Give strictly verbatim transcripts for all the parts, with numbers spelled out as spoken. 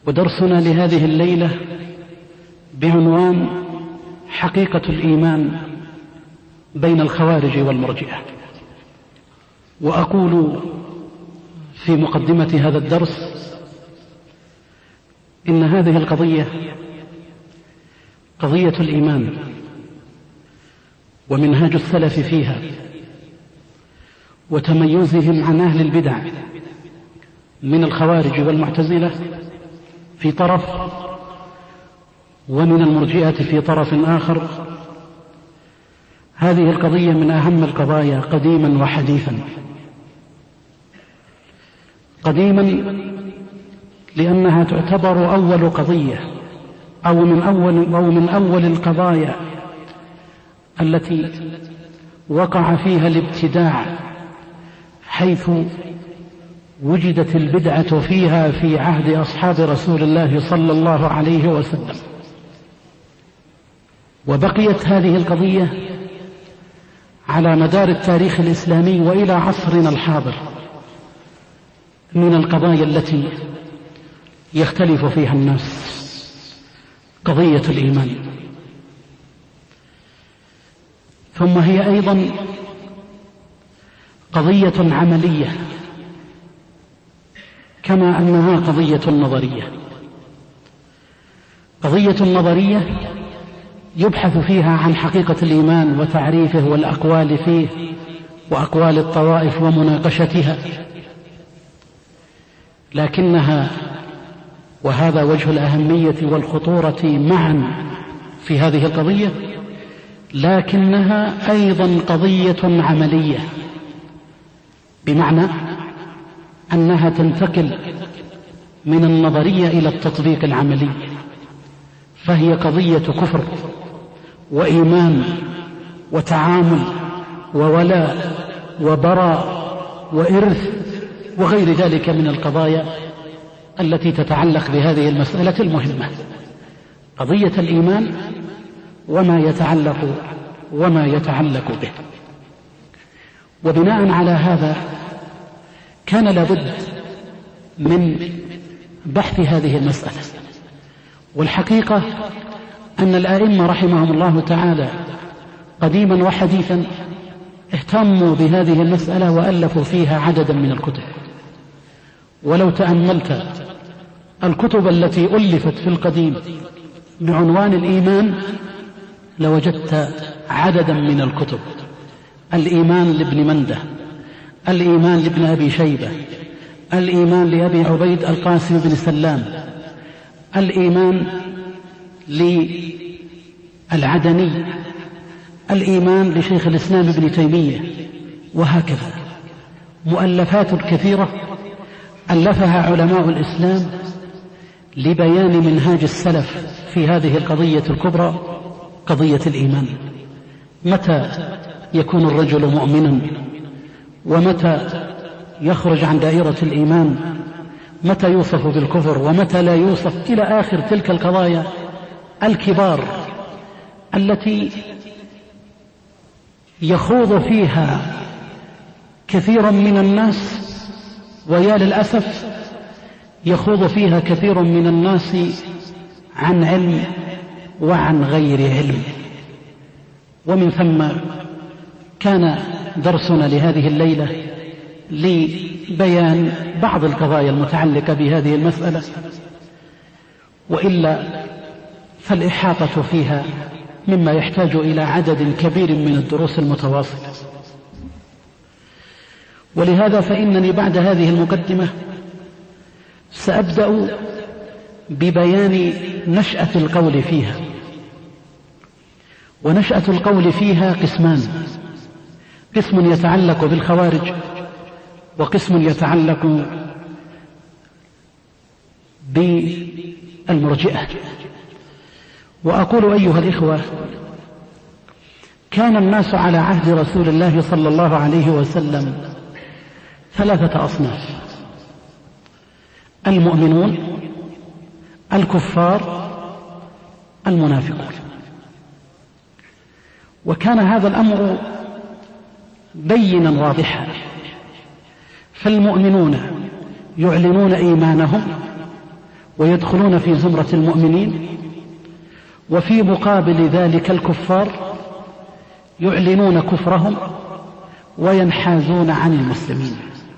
ودرسنا لهذه الليلة بعنوان حقيقة الإيمان بين الخوارج والمرجئة. وأقول في مقدمة هذا الدرس إن هذه القضية قضية الإيمان ومنهاج السلف فيها وتميزهم عن أهل البدع من الخوارج والمعتزلة في طرف ومن المرجئة في طرف آخر. هذه القضية من أهم القضايا قديما وحديثا. قديما لأنها تعتبر أول قضية أو من أول, أو من أول القضايا التي وقع فيها الابتداع، حيث وجدت البدعة فيها في عهد أصحاب رسول الله صلى الله عليه وسلم. وبقيت هذه القضية على مدار التاريخ الإسلامي وإلى عصرنا الحاضر من القضايا التي يختلف فيها الناس، قضية الإيمان. ثم هي أيضا قضية عملية كما أنها قضية نظرية. قضية نظرية يبحث فيها عن حقيقة الإيمان وتعريفه والأقوال فيه وأقوال الطوائف ومناقشتها، لكنها، وهذا وجه الأهمية والخطورة معا في هذه القضية، لكنها أيضا قضية عملية، بمعنى أنها تنتقل من النظرية إلى التطبيق العملي. فهي قضية كفر وإيمان وتعامل وولاء وبراء وإرث وغير ذلك من القضايا التي تتعلق بهذه المسألة المهمة، قضية الإيمان وما يتعلق وما يتعلق به. وبناء على هذا كان لابد من بحث هذه المسألة. والحقيقة أن الآئمة رحمهم الله تعالى قديما وحديثا اهتموا بهذه المسألة وألفوا فيها عددا من الكتب. ولو تأملت الكتب التي ألفت في القديم بعنوان الإيمان لوجدت عددا من الكتب: الإيمان لابن منده، الإيمان لابن أبي شيبة، الإيمان لأبي عبيد القاسم بن سلام، الإيمان للعدني، الإيمان لشيخ الإسلام ابن تيمية، وهكذا مؤلفات كثيرة ألفها علماء الإسلام لبيان منهاج السلف في هذه القضية الكبرى، قضية الإيمان. متى يكون الرجل مؤمنا، ومتى يخرج عن دائرة الإيمان، متى يوصف بالكفر ومتى لا يوصف، إلى آخر تلك القضايا الكبار التي يخوض فيها كثير من الناس، ويا للأسف يخوض فيها كثير من الناس عن علم وعن غير علم. ومن ثم كان درسنا لهذه الليلة لبيان بعض القضايا المتعلقة بهذه المسألة، وإلا فالإحاطة فيها مما يحتاج إلى عدد كبير من الدروس المتواصلة. ولهذا فإنني بعد هذه المقدمة سأبدأ ببيان نشأة القول فيها. ونشأة القول فيها قسمان: قسم يتعلق بالخوارج، وقسم يتعلق بالمرجئة. وأقول أيها الإخوة، كان الناس على عهد رسول الله صلى الله عليه وسلم ثلاثة أصناف: المؤمنون، الكفار، المنافقون. وكان هذا الأمر بينا واضحا. فالمؤمنون يعلنون إيمانهم ويدخلون في زمرة المؤمنين، وفي مقابل ذلك الكفار يعلنون كفرهم وينحازون عن المسلمين.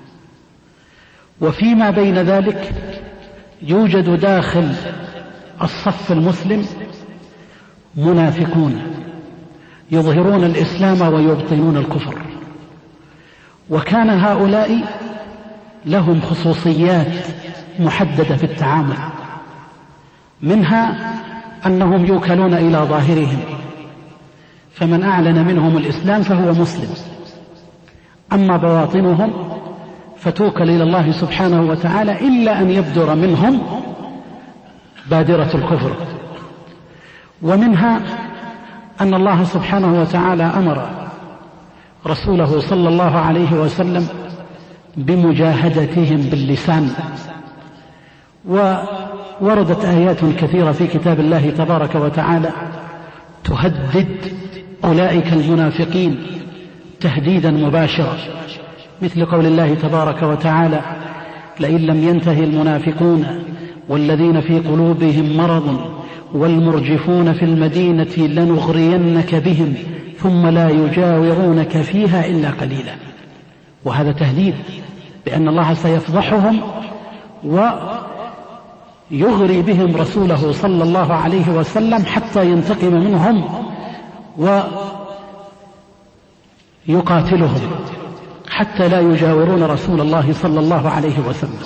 وفيما بين ذلك يوجد داخل الصف المسلم منافقون يظهرون الإسلام ويبطنون الكفر، وكان هؤلاء لهم خصوصيات محددة في التعامل، منها أنهم يوكلون إلى ظاهرهم، فمن أعلن منهم الإسلام فهو مسلم، أما بواطنهم فتوكل إلى الله سبحانه وتعالى إلا أن يبدر منهم بادرة الكفر. ومنها أن الله سبحانه وتعالى أمر رسوله صلى الله عليه وسلم بمجاهدتهم باللسان، ووردت آيات كثيرة في كتاب الله تبارك وتعالى تهدد أولئك المنافقين تهديدا مباشرا، مثل قول الله تبارك وتعالى: لئن لم ينتهي المنافقون والذين في قلوبهم مرض والمرجفون في المدينة لنغرينك بهم ثم لا يجاورونك فيها إلا قليلا. وهذا تهديد بأن الله سيفضحهم ويغري بهم رسوله صلى الله عليه وسلم حتى ينتقم منهم ويقاتلهم حتى لا يجاورون رسول الله صلى الله عليه وسلم.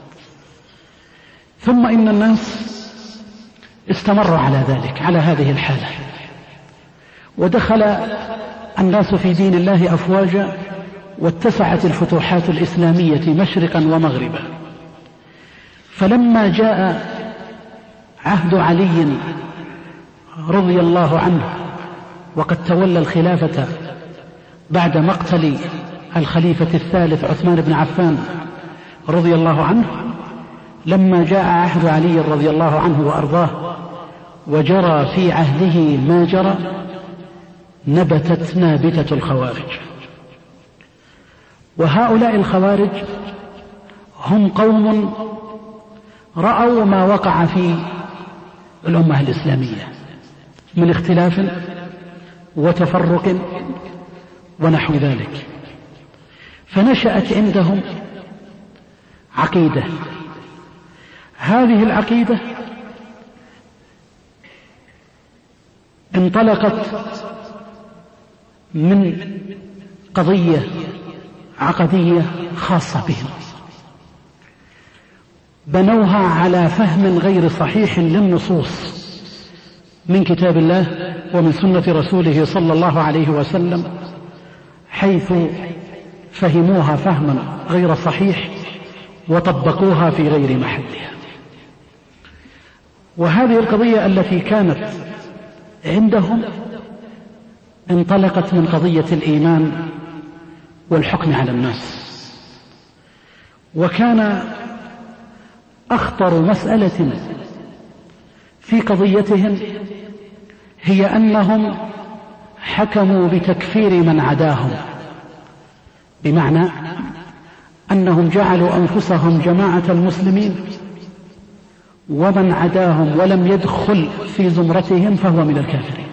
ثم إن الناس استمروا على ذلك، على هذه الحالة، ودخل الناس في دين الله أفواجا، واتسعت الفتوحات الإسلامية مشرقا ومغربا. فلما جاء عهد علي رضي الله عنه وقد تولى الخلافة بعد مقتل الخليفة الثالث عثمان بن عفان رضي الله عنه، لما جاء عهد علي رضي الله عنه وأرضاه وجرى في عهده ما جرى، نبتت نابتة الخوارج. وهؤلاء الخوارج هم قوم رأوا ما وقع في الأمة الإسلامية من اختلاف وتفرق ونحو ذلك، فنشأت عندهم عقيدة. هذه العقيدة انطلقت من قضية عقدية خاصة بهم، بنوها على فهم غير صحيح للنصوص من كتاب الله ومن سنة رسوله صلى الله عليه وسلم، حيث فهموها فهما غير صحيح وطبقوها في غير محلها. وهذه القضية التي كانت عندهم انطلقت من قضية الإيمان والحكم على الناس، وكان أخطر مسألة في قضيتهم هي أنهم حكموا بتكفير من عداهم، بمعنى أنهم جعلوا أنفسهم جماعة المسلمين، ومن عداهم ولم يدخل في زمرتهم فهو من الكافرين.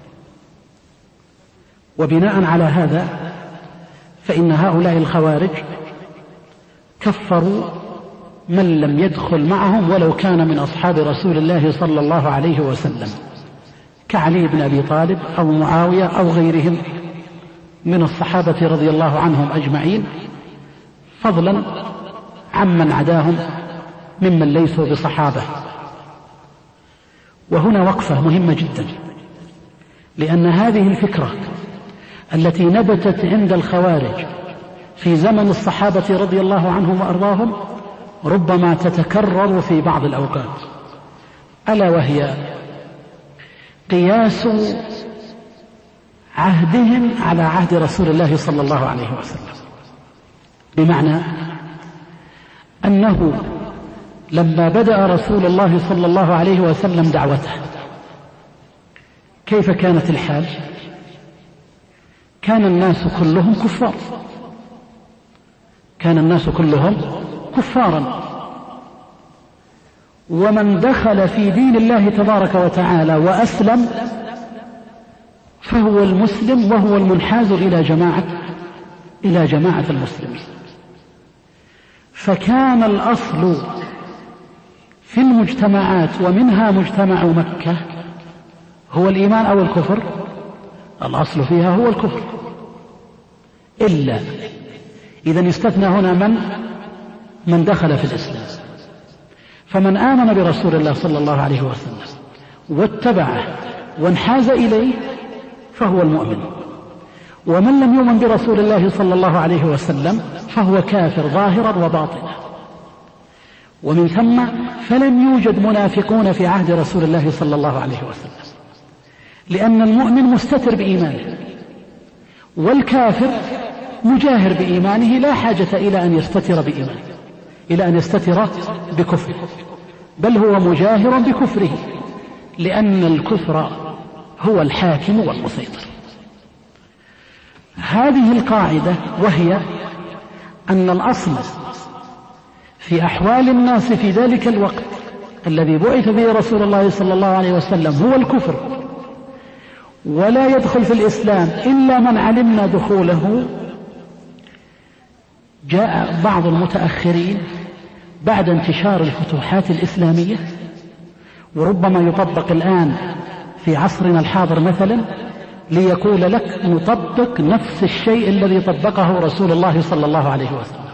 وبناء على هذا فإن هؤلاء الخوارج كفروا من لم يدخل معهم ولو كان من أصحاب رسول الله صلى الله عليه وسلم، كعلي بن أبي طالب أو معاوية أو غيرهم من الصحابة رضي الله عنهم أجمعين، فضلا عمن عداهم ممن ليسوا بصحابة. وهنا وقفة مهمة جدا، لأن هذه الفكرة التي نبتت عند الخوارج في زمن الصحابة رضي الله عنهم وأرضاهم ربما تتكرر في بعض الأوقات، ألا وهي قياس عهدهم على عهد رسول الله صلى الله عليه وسلم، بمعنى أنه لما بدأ رسول الله صلى الله عليه وسلم دعوته كيف كانت الحال؟ كان الناس كلهم كفار، كان الناس كلهم كفارا، ومن دخل في دين الله تبارك وتعالى وأسلم فهو المسلم وهو المنحاز إلى جماعة إلى جماعة المسلمين. فكان الأصل في المجتمعات ومنها مجتمع مكة هو الإيمان أو الكفر. الأصل فيها هو الكفر، إلا إذا استثنى هنا من من دخل في الإسلام. فمن آمن برسول الله صلى الله عليه وسلم واتبعه وانحاز إليه فهو المؤمن، ومن لم يؤمن برسول الله صلى الله عليه وسلم فهو كافر ظاهرا وباطنا. ومن ثم فلم يوجد منافقون في عهد رسول الله صلى الله عليه وسلم، لأن المؤمن مستتر بإيمانه، والكافر مجاهر بإيمانه لا حاجة إلى أن يستتر بإيمانه إلى أن يستتر بكفره، بل هو مجاهر بكفره، لأن الكفر هو الحاكم والمسيطر. هذه القاعدة، وهي أن الأصل في أحوال الناس في ذلك الوقت الذي بعث به رسول الله صلى الله عليه وسلم هو الكفر، ولا يدخل في الإسلام إلا من علمنا دخوله. جاء بعض المتأخرين بعد انتشار الفتوحات الإسلامية، وربما يطبق الآن في عصرنا الحاضر مثلا، ليقول لك نطبق نفس الشيء الذي طبقه رسول الله صلى الله عليه وسلم.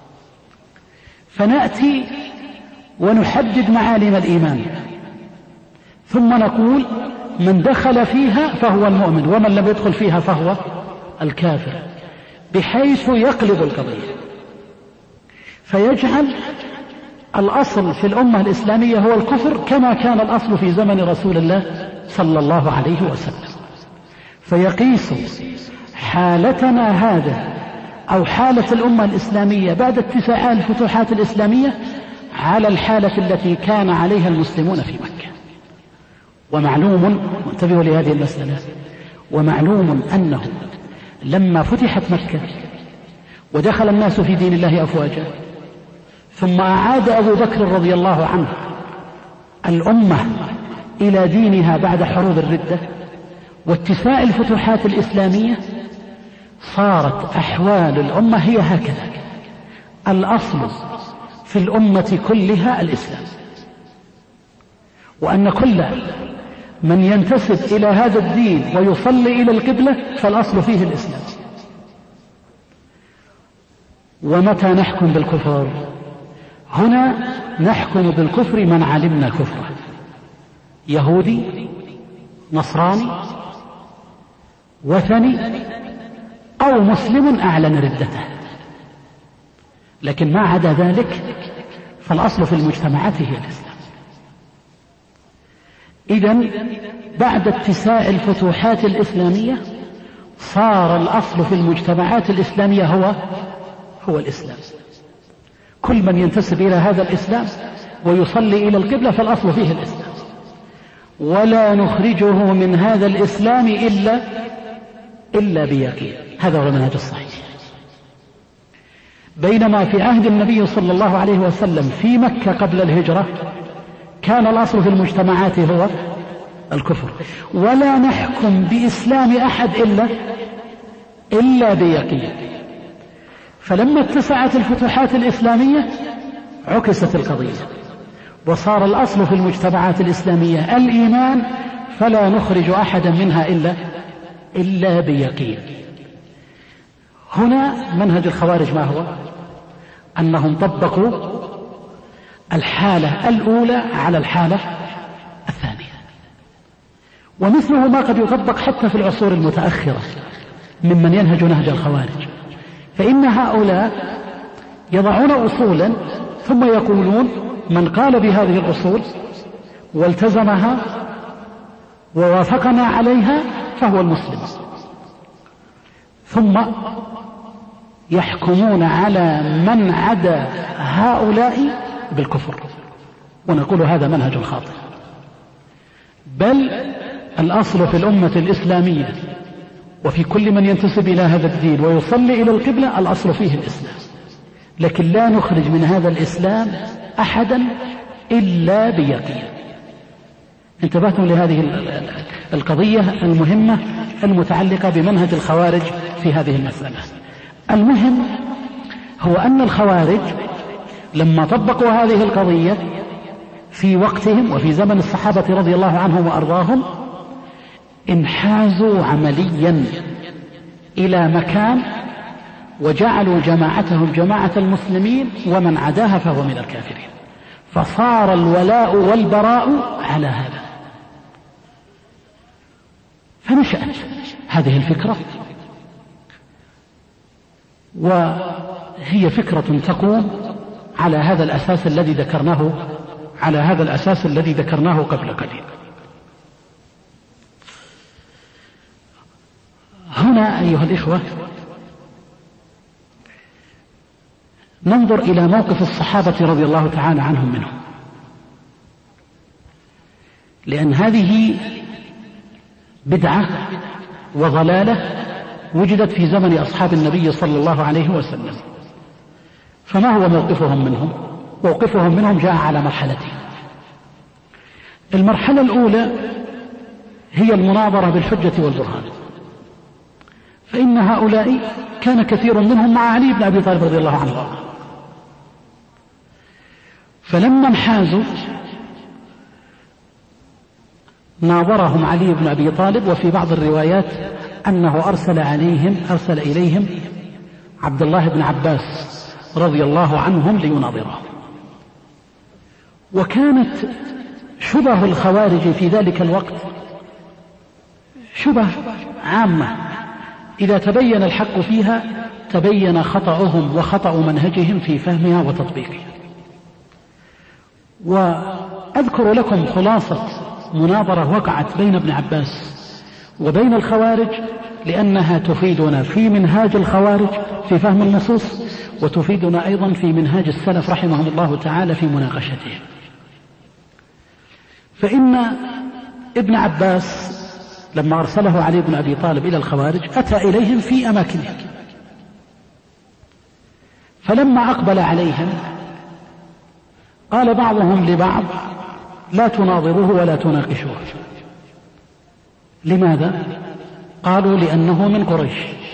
فنأتي ونحدد معالم الإيمان، ثم نقول من دخل فيها فهو المؤمن، ومن لم يدخل فيها فهو الكافر، بحيث يقلب القضية، فيجعل الأصل في الأمة الإسلامية هو الكفر كما كان الأصل في زمن رسول الله صلى الله عليه وسلم. فيقيس حالتنا هذا أو حالة الأمة الإسلامية بعد اتساع الفتوحات الإسلامية على الحالة التي كان عليها المسلمون في مكة. ومعلوم، انتبهوا لهذه المسألة، ومعلوم أنه لما فتحت مكة ودخل الناس في دين الله أفواجا، ثم أعاد أبو بكر رضي الله عنه الأمة إلى دينها بعد حروب الردة واتساع الفتوحات الإسلامية، صارت أحوال الأمة هي هكذا: الأصل في الأمة كلها الإسلام، وأن كل من ينتسب إلى هذا الدين ويصلي إلى القبلة فالأصل فيه الإسلام. ومتى نحكم بالكفر؟ هنا نحكم بالكفر من علمنا كفره، يهودي، نصراني، وثني، أو مسلم أعلن ردته. لكن ما عدا ذلك فالأصل في المجتمعات هي الإسلام. إذن بعد اتساع الفتوحات الإسلامية صار الأصل في المجتمعات الإسلامية هو هو الإسلام. كل من ينتسب إلى هذا الإسلام ويصلي إلى القبلة فالأصل فيه الإسلام، ولا نخرجه من هذا الإسلام إلا إلا بيقين. هذا هو المنهج الصحيح. بينما في عهد النبي صلى الله عليه وسلم في مكة قبل الهجرة كان الأصل في المجتمعات هو الكفر، ولا نحكم بإسلام أحد إلا إلا بيقين. فلما اتسعت الفتوحات الإسلامية عكست القضية، وصار الأصل في المجتمعات الإسلامية الإيمان، فلا نخرج أحدا منها إلا إلا بيقين. هنا منهج الخوارج ما هو؟ أنهم طبقوا الحالة الأولى على الحالة الثانية، ومثله ما قد يطبق حتى في العصور المتأخرة ممن ينهج نهج الخوارج. فإن هؤلاء يضعون أصولا ثم يقولون من قال بهذه الأصول والتزمها ووافقنا عليها فهو المسلم، ثم يحكمون على من عدا هؤلاء بالكفر، ونقول هذا منهج خاطئ. بل الأصل في الأمة الإسلامية وفي كل من ينتسب إلى هذا الدين ويصلي إلى القبلة الأصل فيه الإسلام، لكن لا نخرج من هذا الإسلام أحدا إلا بيقين. انتبهتم لهذه القضية المهمة المتعلقة بمنهج الخوارج في هذه المسألة. المهم هو أن الخوارج لما طبقوا هذه القضية في وقتهم وفي زمن الصحابة رضي الله عنهم وأرضاهم انحازوا عمليا إلى مكان وجعلوا جماعتهم جماعة المسلمين ومن عداها فهو من الكافرين، فصار الولاء والبراء على هذا. فنشأت هذه الفكرة، وهي فكرة تقوم على هذا الأساس الذي ذكرناه على هذا الأساس الذي ذكرناه قبل قليل. هنا أيها الإخوة ننظر إلى موقف الصحابة رضي الله تعالى عنهم منهم، لأن هذه بدعة وضلالة وجدت في زمن أصحاب النبي صلى الله عليه وسلم. فما هو موقفهم منهم؟ موقفهم منهم جاء على مرحلتين. المرحلة الأولى هي المناظرة بالحجة والبرهان، فإن هؤلاء كان كثير منهم مع علي بن أبي طالب رضي الله عنه، فلما انحازوا ناظرهم علي بن أبي طالب، وفي بعض الروايات أنه أرسل عليهم أرسل إليهم عبد الله بن عباس رضي الله عنهم ليناظرهم. وكانت شبه الخوارج في ذلك الوقت شبه عامة، إذا تبين الحق فيها تبين خطأهم وخطأ منهجهم في فهمها وتطبيقها. وأذكر لكم خلاصة مناظرة وقعت بين ابن عباس وبين الخوارج، لأنها تفيدنا في منهاج الخوارج في فهم النصوص، وتفيدنا أيضا في منهاج السلف رحمهم الله تعالى في مناقشته. فإن ابن عباس لما أرسله علي بن أبي طالب إلى الخوارج أتى إليهم في أماكنهم، فلما أقبل عليهم قال بعضهم لبعض: لا تناظروه ولا تناقشوه. لماذا؟ قالوا: لأنه من قريش.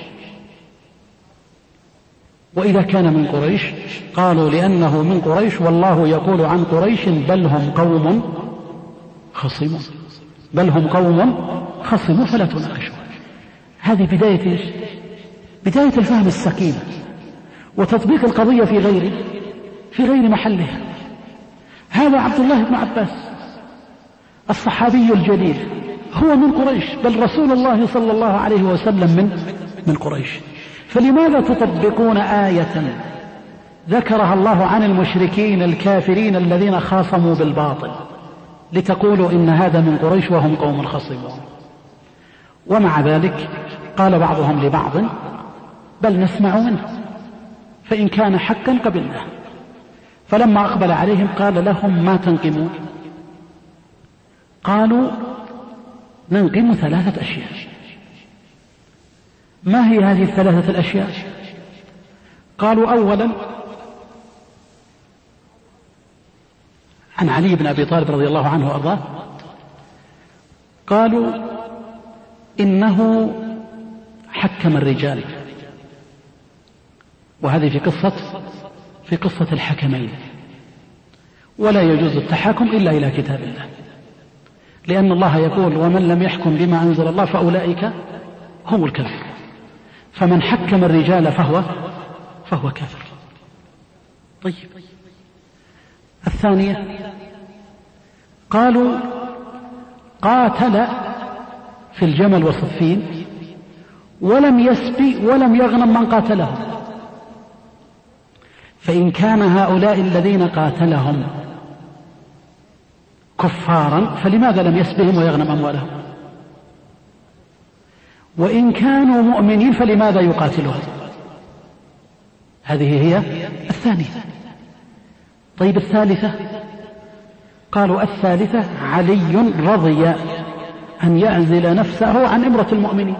وإذا كان من قريش قالوا: لأنه من قريش، والله يقول عن قريش: بل هم قوم خصمون، بل هم قوم خصموا فلا تناقشوا. هذه بداية إيش؟ بداية الفهم السكين وتطبيق القضية في غير في غير محلها. هذا عبد الله بن عباس الصحابي الجليل هو من قريش، بل رسول الله صلى الله عليه وسلم من من قريش. فلماذا تطبقون آية ذكرها الله عن المشركين الكافرين الذين خاصموا بالباطل لتقولوا إن هذا من قريش وهم قوم خصمون؟ ومع ذلك قال بعضهم لبعض: بل نسمع منه، فإن كان حقا قبلناه. فلما أقبل عليهم قال لهم: ما تنقمون؟ قالوا: ننقم ثلاثة أشياء. ما هي هذه الثلاثة الأشياء؟ قالوا: أولا عن علي بن أبي طالب رضي الله عنه وأرضاه، قالوا: إنه حكم الرجال، وهذه في قصة في قصة الحكمين، ولا يجوز التحاكم إلا إلى كتاب الله، لأن الله يقول: ومن لم يحكم بما أنزل الله فأولئك هم الكافرون. فمن حكم الرجال فهو فهو كافر. طيب، الثانية قالوا: قاتل في الجمل وصفين ولم يسبي ولم يغنم من قاتله، فإن كان هؤلاء الذين قاتلهم كفارا فلماذا لم يسبهم ويغنم أموالهم؟ وإن كانوا مؤمنين فلماذا يقاتلهم؟ هذه هي الثانية. طيب، الثالثة قالوا: الثالثة علي رضي أن يعزل نفسه عن إمرة المؤمنين،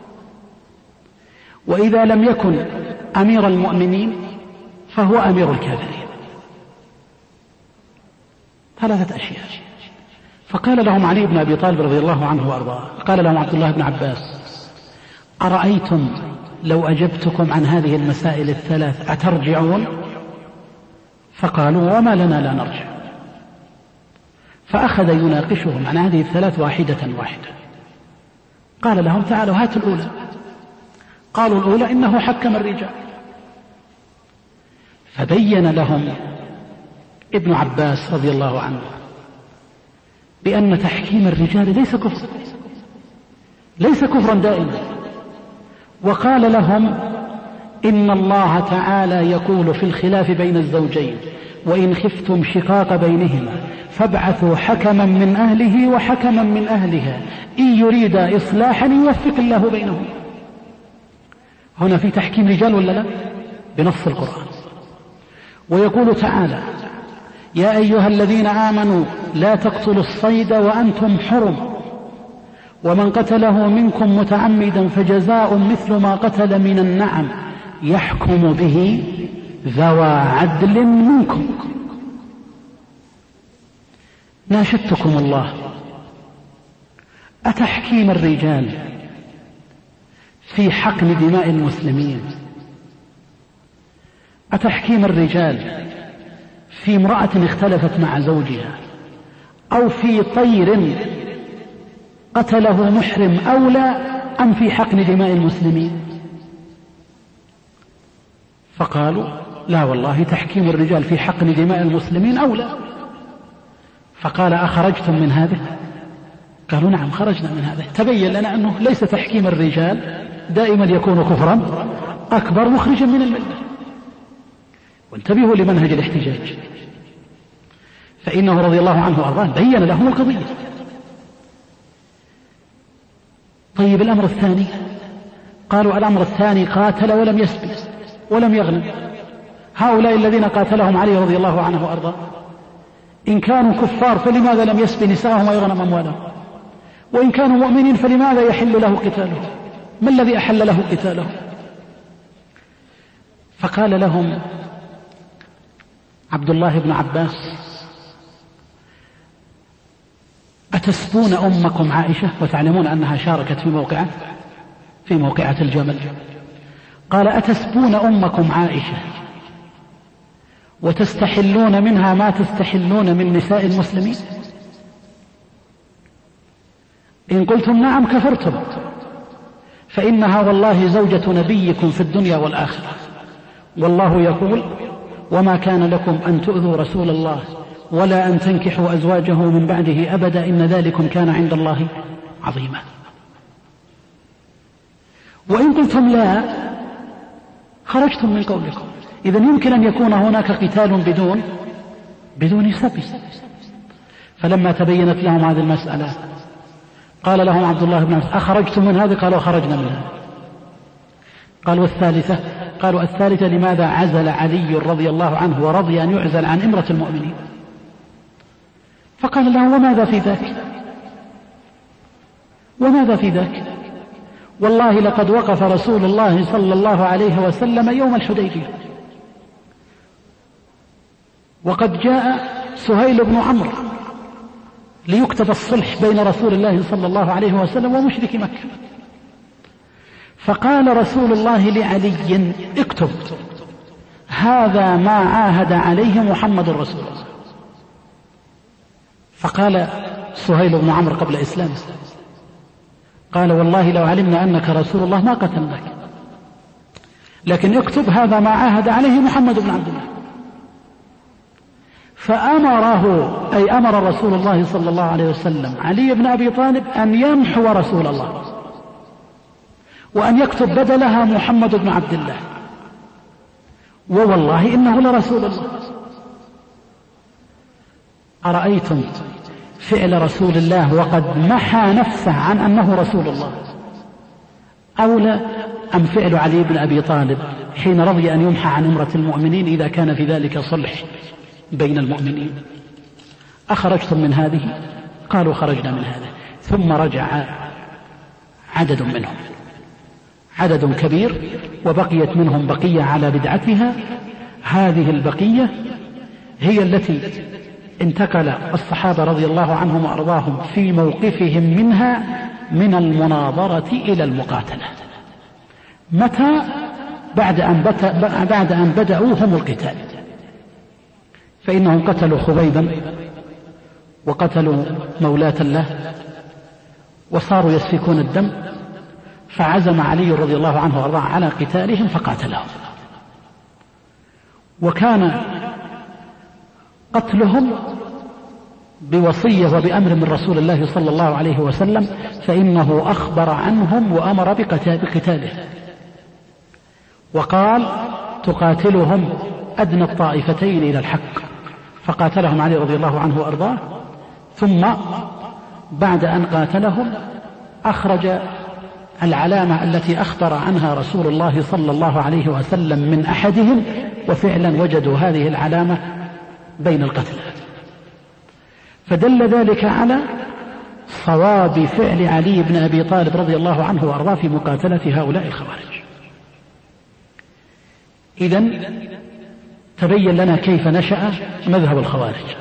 وإذا لم يكن أمير المؤمنين فهو أمير الكافرين. ثلاثة أشياء. فقال لهم علي بن أبي طالب رضي الله عنه وأرضاه، قال لهم عبد الله بن عباس: أرأيتم لو أجبتكم عن هذه المسائل الثلاث أترجعون؟ فقالوا: وما لنا لا نرجع. فأخذ يناقشهم عن هذه الثلاث واحدة واحدة. قال لهم: تعالوا هاتوا الأولى. قالوا: الأولى إنه حكم الرجال. فبين لهم ابن عباس رضي الله عنه بأن تحكيم الرجال ليس كفر، ليس كفرا دائما. وقال لهم: إن الله تعالى يقول في الخلاف بين الزوجين: وإن خفتم شقاق بينهما فابعثوا حكما من أهله وحكما من أهلها إن يريد إصلاحا يوفق الله بينهم. هنا في تحكيم رجال ولا لا؟ بنص القرآن. ويقول تعالى: يا أيها الذين آمنوا لا تقتلوا الصيد وأنتم حرم ومن قتله منكم متعمدا فجزاء مثل ما قتل من النعم يحكم به ذوى عدل منكم. ناشدتكم الله، أتحكيم الرجال في حقن دماء المسلمين، أتحكيم الرجال في امرأة اختلفت مع زوجها، أو في طير قتله محرم أولى أم في حقن دماء المسلمين؟ فقالوا: لا والله تحكيم الرجال في حقن دماء المسلمين أولى. فقال: أخرجتم من هذا؟ قالوا: نعم خرجنا من هذا. تبين لنا أنه ليس تحكيم الرجال دائما يكون كفرا أكبر مخرجا من الملة. وانتبهوا لمنهج الاحتجاج، فإنه رضي الله عنه وأرضاه بين لهم القضية. طيب الأمر الثاني، قالوا: الأمر الثاني قاتل ولم يسبي ولم يغنم. هؤلاء الذين قاتلهم علي رضي الله عنه وأرضاه إن كانوا كفار فلماذا لم يسبي نساءهم ويغنم أموالهم؟ وإن كانوا مؤمنين فلماذا يحل له قتالهم؟ ما الذي أحل له قتالهم؟ فقال لهم عبد الله بن عباس: أتسبون أمكم عائشة؟ وتعلمون أنها شاركت في موقعة في موقعة الجمل. قال: أتسبون أمكم عائشة وتستحلون منها ما تستحلون من نساء المسلمين؟ إن قلتم نعم كفرتم، فإنها والله زوجة نبيكم في الدنيا والآخرة، والله يقول: وما كان لكم أن تؤذوا رسول الله ولا أن تنكحوا أزواجه من بعده أبدا إن ذلكم كان عند الله عظيما. وإن قلتم لا خرجتم من قولكم. إذن يمكن أن يكون هناك قتال بدون بدون سبي. فلما تبينت لهم هذه المسألة قال لهم عبد الله بن عباس: أخرجتم من هذا؟ قالوا: خرجنا منها. قالوا: الثالثة؟ قالوا: الثالثة لماذا عزل علي رضي الله عنه ورضي أن يعزل عن امرة المؤمنين؟ فقال لهم: وماذا في ذاك؟ وماذا في ذاك؟ والله لقد وقف رسول الله صلى الله عليه وسلم يوم الحديبية، وقد جاء سهيل بن عمرو ليكتب الصلح بين رسول الله صلى الله عليه وسلم ومشرك مكة. فقال رسول الله لعلي: اكتب هذا ما عاهد عليه محمد رسول الله. فقال سهيل بن عمرو قبل إسلامه: قال: والله لو علمنا أنك رسول الله ما قتلناك، لكن اكتب هذا ما عاهد عليه محمد بن عبد الله. فأمره، أي أمر رسول الله صلى الله عليه وسلم علي بن أبي طالب أن يمحو رسول الله وأن يكتب بدلها محمد بن عبد الله، ووالله إنه لرسول الله. أرأيتم فعل رسول الله وقد محى نفسه عن أنه رسول الله أولى أم فعل علي بن أبي طالب حين رضي أن يمحى عن امرة المؤمنين إذا كان في ذلك صلح بين المؤمنين؟ أخرجتم من هذه؟ قالوا: خرجنا من هذا. ثم رجع عدد منهم، عدد كبير، وبقيت منهم بقية على بدعتها. هذه البقية هي التي انتقل الصحابة رضي الله عنهم وأرضاهم في موقفهم منها من المناظرة إلى المقاتلة. متى؟ بعد أن, بعد أن بدأوا هم القتال، فإنهم قتلوا خبيبا وقتلوا مولاة له وصاروا يسفكون الدم، فعزم علي رضي الله عنه وأرضاه على قتالهم فقاتلهم، وكان قتلهم بوصية وبأمر من رسول الله صلى الله عليه وسلم، فإنه أخبر عنهم وأمر بقتاله وقال تقاتلهم أدنى الطائفتين إلى الحق، فقاتلهم علي رضي الله عنه وأرضاه. ثم بعد أن قاتلهم أخرج العلامة التي أخبر عنها رسول الله صلى الله عليه وسلم من أحدهم، وفعلا وجدوا هذه العلامة بين القتلى، فدل ذلك على صواب فعل علي بن أبي طالب رضي الله عنه وأرضاه في مقاتلة هؤلاء الخوارج. إذن تبين لنا كيف نشأ مذهب الخوارج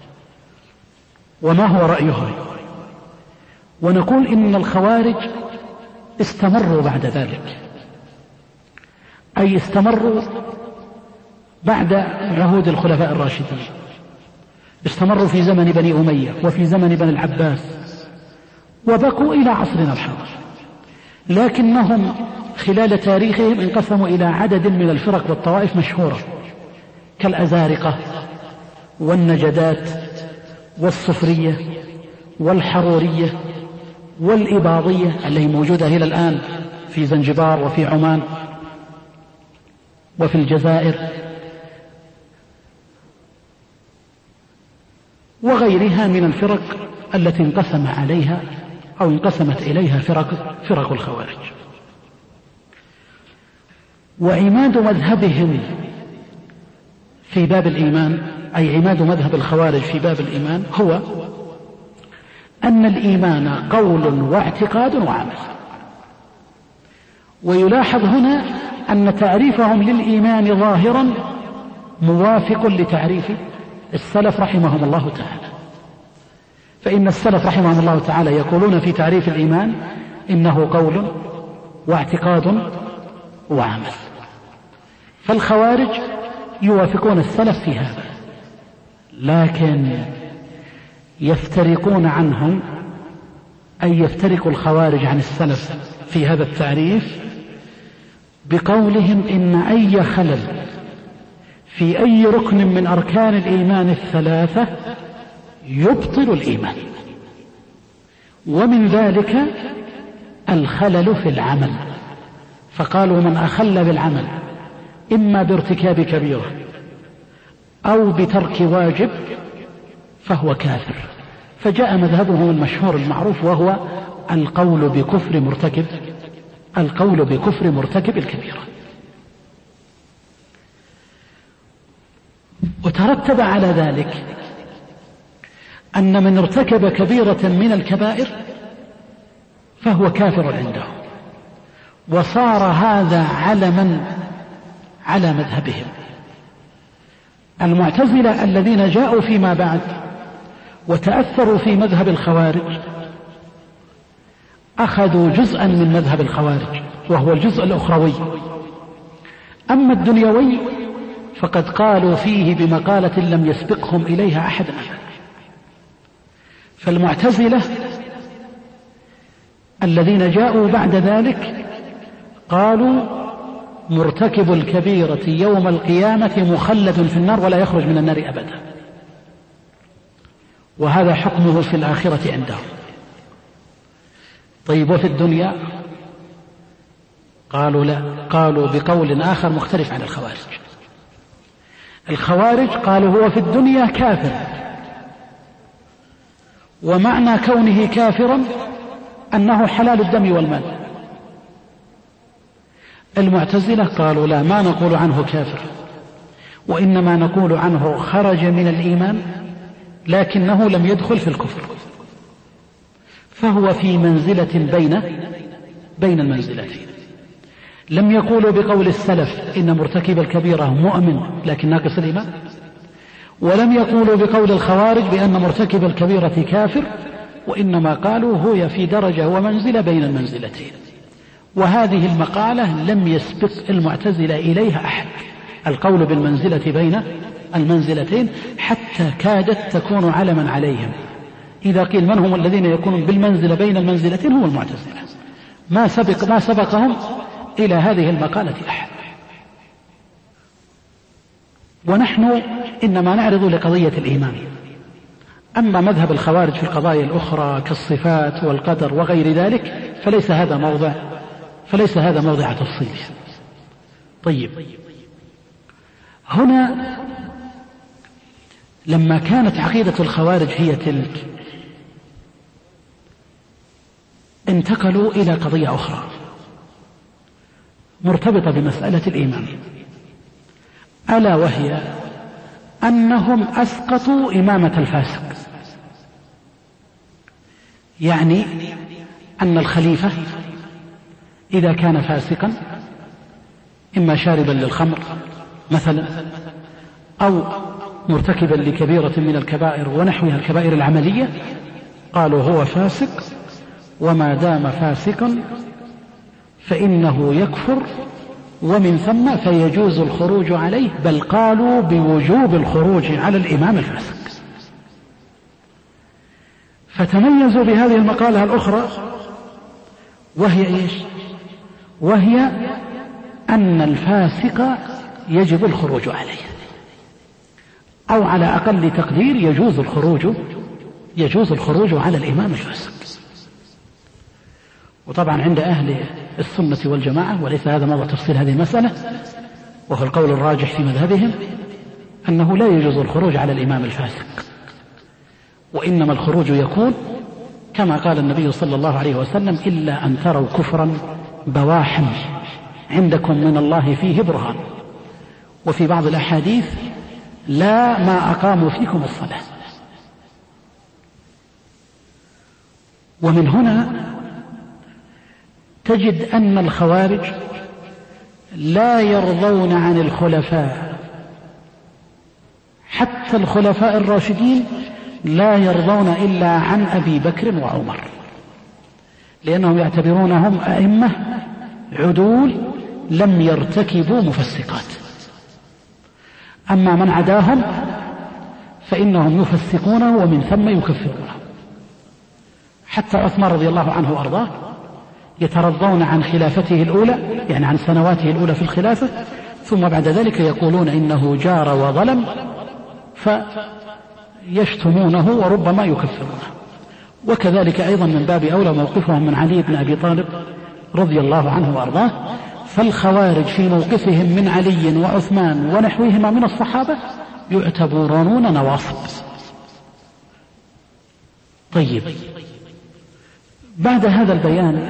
وما هو رأيهم، ونقول إن الخوارج استمروا بعد ذلك، أي استمروا بعد عهود الخلفاء الراشدين، استمروا في زمن بني أمية وفي زمن بني العباس وبقوا إلى عصرنا الحاضر، لكنهم خلال تاريخهم انقسموا إلى عدد من الفرق والطوائف مشهورة كالأزارقة والنجدات والصفرية والحرورية والإباضية التي موجودة إلى الآن في زنجبار وفي عمان وفي الجزائر وغيرها من الفرق التي انقسم عليها أو انقسمت إليها فرق, فرق الخوارج. وعماد مذهبهم في باب الإيمان، أي عماد مذهب الخوارج في باب الإيمان، هو أن الإيمان قول واعتقاد وعمل. ويلاحظ هنا أن تعريفهم للإيمان ظاهرا موافق لتعريف السلف رحمهم الله تعالى، فإن السلف رحمهم الله تعالى يقولون في تعريف الإيمان إنه قول واعتقاد وعمل، فالخوارج يوافقون السلف في هذا، لكن يفترقون عنهم، أي يفترق الخوارج عن السلف في هذا التعريف بقولهم إن أي خلل في أي ركن من أركان الإيمان الثلاثة يبطل الإيمان، ومن ذلك الخلل في العمل، فقالوا من أخل بالعمل إما بارتكاب كبيرة أو بترك واجب فهو كافر، فجاء مذهبهم المشهور المعروف وهو القول بكفر مرتكب القول بكفر مرتكب الكبيرة. وترتب على ذلك أن من ارتكب كبيرة من الكبائر فهو كافر عندهم، وصار هذا علما على مذهبهم. المعتزلة الذين جاءوا فيما بعد وتأثروا في مذهب الخوارج أخذوا جزءا من مذهب الخوارج وهو الجزء الأخروي، أما الدنيوي فقد قالوا فيه بمقالة لم يسبقهم إليها أحد. فالمعتزلة الذين جاءوا بعد ذلك قالوا مرتكب الكبيرة يوم القيامة مخلد في النار ولا يخرج من النار أبدا، وهذا حكمه في الآخرة عندهم. طيب وفي الدنيا؟ قالوا لا، قالوا بقول آخر مختلف عن الخوارج. الخوارج قالوا هو في الدنيا كافر، ومعنى كونه كافرا أنه حلال الدم والمال. المعتزلة قالوا لا، ما نقول عنه كافر، وإنما نقول عنه خرج من الإيمان لكنه لم يدخل في الكفر، فهو في منزلة بين بين المنزلتين. لم يقولوا بقول السلف إن مرتكب الكبيرة مؤمن لكن ناقص الإيمان، ولم يقولوا بقول الخوارج بأن مرتكب الكبيرة كافر، وإنما قالوا هو في درجة ومنزلة بين المنزلتين. وهذه المقالة لم يسبق المعتزلة إليها أحد، القول بالمنزلة بين المنزلتين، حتى كادت تكون علما عليهم. إذا قيل من هم الذين يكونون بالمنزلة بين المنزلتين هم المعتزلة، ما سبق ما سبقهم إلى هذه المقالة أحد. ونحن إنما نعرض لقضية الإيمان. أما مذهب الخوارج في القضايا الأخرى كالصفات والقدر وغير ذلك فليس هذا موضع فليس هذا موضع تفصيل. طيب، هنا لما كانت عقيدة الخوارج هي تلك، انتقلوا إلى قضية أخرى مرتبطة بمسألة الإيمان، ألا وهي أنهم أسقطوا إمامة الفاسق. يعني أن الخليفة إذا كان فاسقا إما شاربا للخمر مثلا أو مرتكبا لكبيرة من الكبائر ونحوها الكبائر العملية، قالوا هو فاسق، وما دام فاسقا فإنه يكفر، ومن ثم فيجوز الخروج عليه، بل قالوا بوجوب الخروج على الإمام الفاسق. فتميزوا بهذه المقالة الأخرى، وهي إيش؟ وهي أن الفاسق يجب الخروج عليه، أو على أقل تقدير يجوز الخروج يجوز الخروج على الإمام الفاسق. وطبعا عند أهل السنة والجماعة، وليس هذا موضوع تفصيل هذه المسألة، وهو القول الراجح في مذهبهم، أنه لا يجوز الخروج على الإمام الفاسق، وإنما الخروج يكون كما قال النبي صلى الله عليه وسلم: إلا أن تروا كفرا بواحا عندكم من الله فيه برهان. وفي بعض الأحاديث: لا ما أقاموا فيكم الصلاة. ومن هنا تجد أن الخوارج لا يرضون عن الخلفاء، حتى الخلفاء الراشدين لا يرضون إلا عن أبي بكر وعمر، لأنهم يعتبرونهم أئمة عدول لم يرتكبوا مفسقات. أما من عداهم فإنهم يفسقونه ومن ثم يكفرونه. حتى عثمان رضي الله عنه وأرضاه يترضون عن خلافته الأولى، يعني عن سنواته الأولى في الخلافة، ثم بعد ذلك يقولون إنه جار وظلم، فيشتمونه وربما يكفرونه. وكذلك أيضا من باب أولى موقفهم من علي بن أبي طالب رضي الله عنه وأرضاه. فالخوارج في موقفهم من علي وعثمان ونحوهما من الصحابة يعتبرون نواصب. طيب، بعد هذا البيان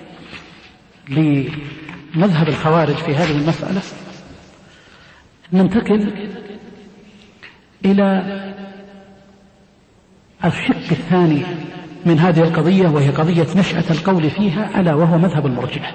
لمذهب الخوارج في هذه المسألة، ننتقل إلى الشق الثاني من هذه القضية، وهي قضية نشأة القول فيها، ألا وهو مذهب المرجئة.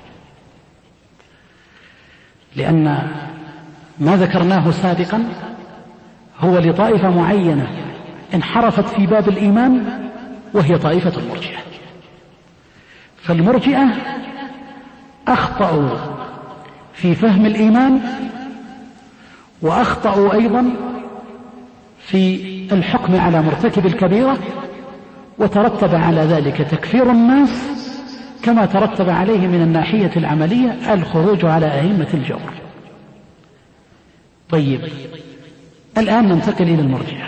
لأن ما ذكرناه سابقا هو لطائفة معينة انحرفت في باب الإيمان، وهي طائفة المرجئة. فالمرجئة أخطأوا في فهم الإيمان، وأخطأوا أيضا في الحكم على مرتكب الكبيرة، وترتب على ذلك تكفير الناس، كما ترتب عليه من الناحية العملية الخروج على أئمة الجور. طيب، الآن ننتقل إلى المرجئة.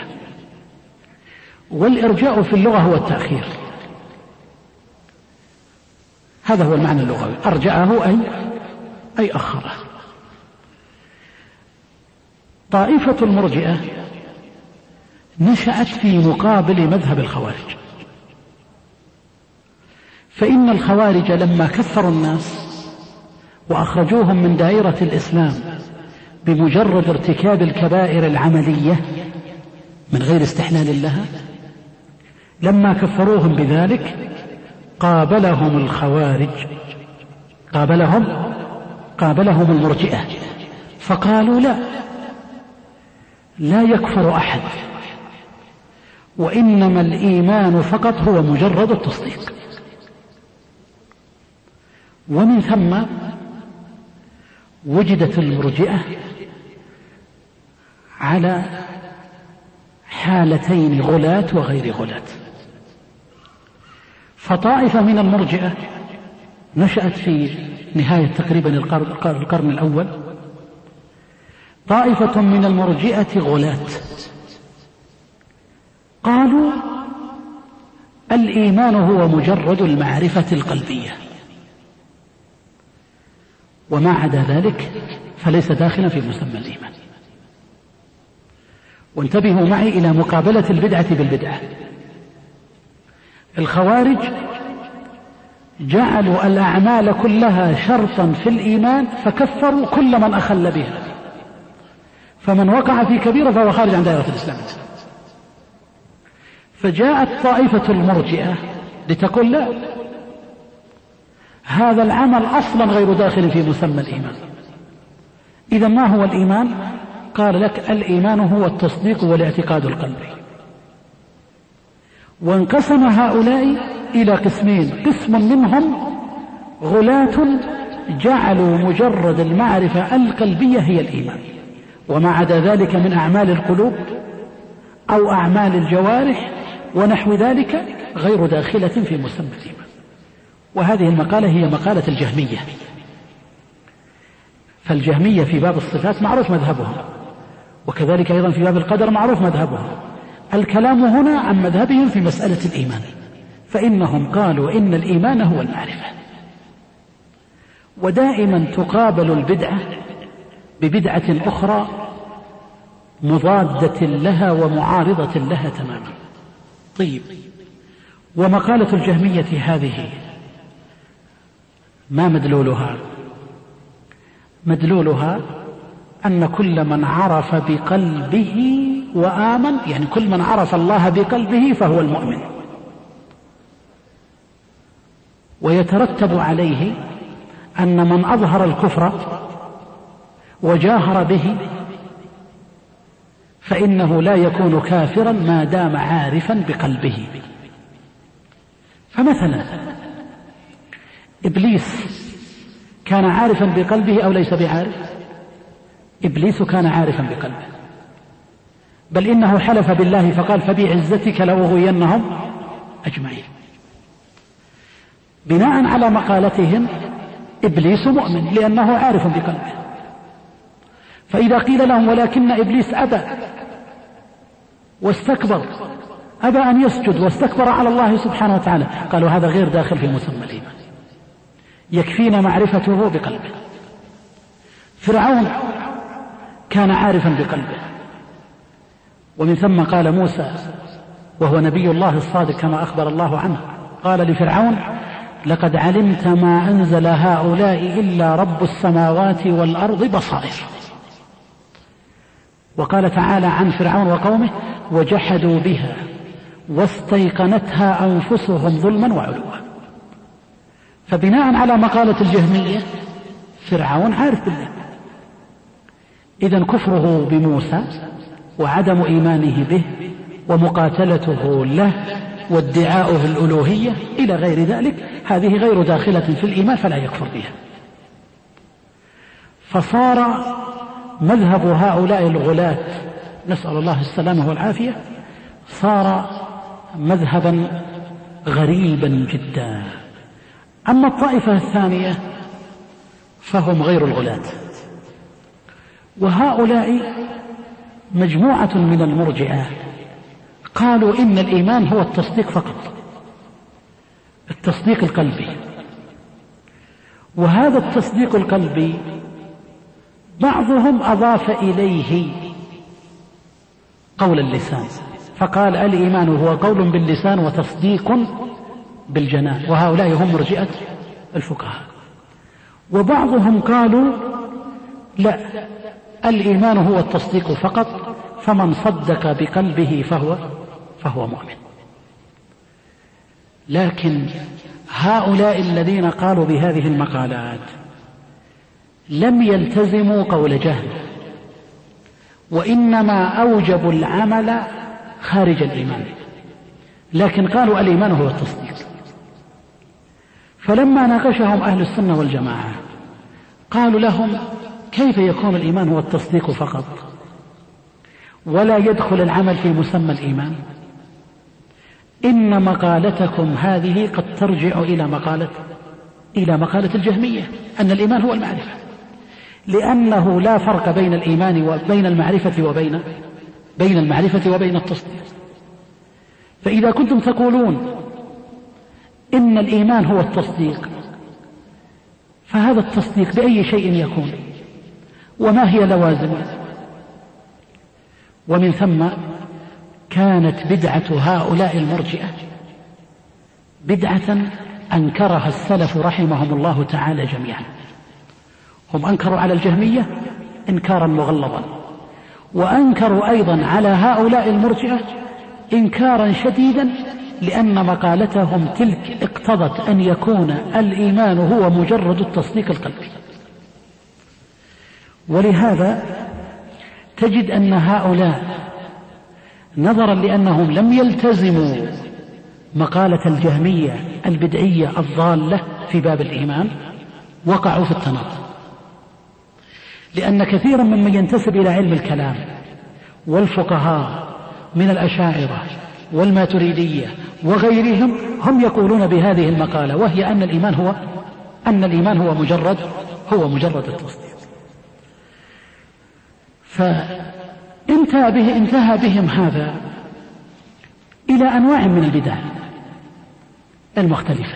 والإرجاء في اللغة هو التأخير، هذا هو المعنى اللغوي. أرجعه أي أي أخره. طائفة المرجئة نشأت في مقابل مذهب الخوارج. فإن الخوارج لما كفروا الناس وأخرجوهم من دائرة الإسلام بمجرد ارتكاب الكبائر العملية من غير استحلال لها، لما كفروهم بذلك قابلهم الخوارج قابلهم قابلهم المرجئة، فقالوا: لا لا يكفر أحد، وإنما الإيمان فقط هو مجرد التصديق. ومن ثم وجدت المرجئة على حالتين، غلاة وغير غلاة. فطائفة من المرجئة نشأت في نهاية تقريبا القرن الأول، طائفة من المرجئة غلاة قالوا الإيمان هو مجرد المعرفة القلبية، وما عدا ذلك فليس داخلا في مسمى الإيمان. وانتبهوا معي إلى مقابلة البدعة بالبدعة. الخوارج جعلوا الأعمال كلها شرطا في الإيمان فكفروا كل من أخل بها، فمن وقع في كبيرة فهو خارج عن دائرة الإسلام. فجاءت طائفة المرجئة لتقول لا، هذا العمل أصلا غير داخل في مسمى الإيمان. إذا ما هو الإيمان؟ قال لك الإيمان هو التصديق والاعتقاد القلبي. وانقسم هؤلاء إلى قسمين: قسم منهم غلاة جعلوا مجرد المعرفة القلبية هي الإيمان، وما عدا ذلك من أعمال القلوب أو أعمال الجوارح ونحو ذلك غير داخلة في مسمى الإيمان. وهذه المقالة هي مقالة الجهمية. فالجهمية في باب الصفات معروف مذهبهم، وكذلك أيضا في باب القدر معروف مذهبهم. الكلام هنا عن مذهبهم في مسألة الإيمان، فإنهم قالوا إن الإيمان هو المعرفة. ودائما تقابل البدعة ببدعة أخرى مضادة لها ومعارضة لها تماما. طيب، ومقالة الجهمية هذه ما مدلولها؟ مدلولها أن كل من عرف بقلبه وآمن، يعني كل من عرف الله بقلبه فهو المؤمن، ويترتب عليه أن من أظهر الكفر وجاهر به فإنه لا يكون كافرا ما دام عارفا بقلبه. فمثلا إبليس كان عارفا بقلبه أو ليس بعارف؟ إبليس كان عارفا بقلبه، بل إنه حلف بالله فقال فبعزتك لأغوينهم أجمعين. بناء على مقالتهم إبليس مؤمن لأنه عارف بقلبه. فإذا قيل لهم ولكن إبليس أبى واستكبر، أبى أن يسجد واستكبر على الله سبحانه وتعالى، قالوا هذا غير داخل في مسمى الإيمان، يكفينا معرفته بقلبه. فرعون كان عارفا بقلبه، ومن ثم قال موسى وهو نبي الله الصادق كما أخبر الله عنه، قال لفرعون لقد علمت ما أنزل هؤلاء إلا رب السماوات والأرض بصائر. وقال تعالى عن فرعون وقومه وجحدوا بها واستيقنتها أنفسهم ظلما وعلوا. فبناء على مقالة الجهمية فرعون عارف بالله، إذن كفره بموسى وعدم إيمانه به ومقاتلته له وادعاؤه الألوهية إلى غير ذلك هذه غير داخلة في الإيمان فلا يكفر بها. فصار مذهب هؤلاء الغلاة نسأل الله السلامة والعافية صار مذهبا غريبا جدا. أما الطائفة الثانية فهم غير الغلاة، وهؤلاء مجموعة من المرجئة قالوا إن الإيمان هو التصديق فقط، التصديق القلبي. وهذا التصديق القلبي بعضهم أضاف إليه قول اللسان، فقال الإيمان هو قول باللسان وتصديق بالجنان، وهؤلاء هم مرجئة الفقهاء. وبعضهم قالوا لا، الإيمان هو التصديق فقط، فمن صدق بقلبه فهو فهو مؤمن. لكن هؤلاء الذين قالوا بهذه المقالات لم يلتزموا قول جهل، وإنما أوجبوا العمل خارج الإيمان، لكن قالوا الإيمان هو التصديق. فلما ناقشهم أهل السنة والجماعة قالوا لهم: كيف يكون الإيمان هو التصديق فقط ولا يدخل العمل في مسمى الإيمان؟ إن مقالتكم هذه قد ترجع إلى مقالة إلى مقالة الجهمية أن الإيمان هو المعرفة، لأنه لا فرق بين الإيمان وبين المعرفة وبين بين المعرفة وبين التصديق. فإذا كنتم تقولون إن الإيمان هو التصديق، فهذا التصديق بأي شيء يكون؟ وما هي لوازمه؟ ومن ثم كانت بدعة هؤلاء المرجئة بدعة أنكرها السلف رحمهم الله تعالى جميعا. هم أنكروا على الجهمية إنكارا مغلظا، وأنكروا أيضا على هؤلاء المرجئة إنكارا شديدا، لأن مقالتهم تلك اقتضت أن يكون الإيمان هو مجرد التصديق القلبي. ولهذا تجد أن هؤلاء نظرا لأنهم لم يلتزموا مقالة الجهمية البدعية الضالة في باب الإيمان وقعوا في التناقض، لأن كثيرا ممن ينتسب إلى علم الكلام والفقهاء من الأشاعرة والماتريدية وغيرهم هم يقولون بهذه المقالة، وهي أن الإيمان هو أن الإيمان هو مجرد هو مجرد التصديق. فانتهى به انتهى بهم هذا إلى أنواع من البدع المختلفة،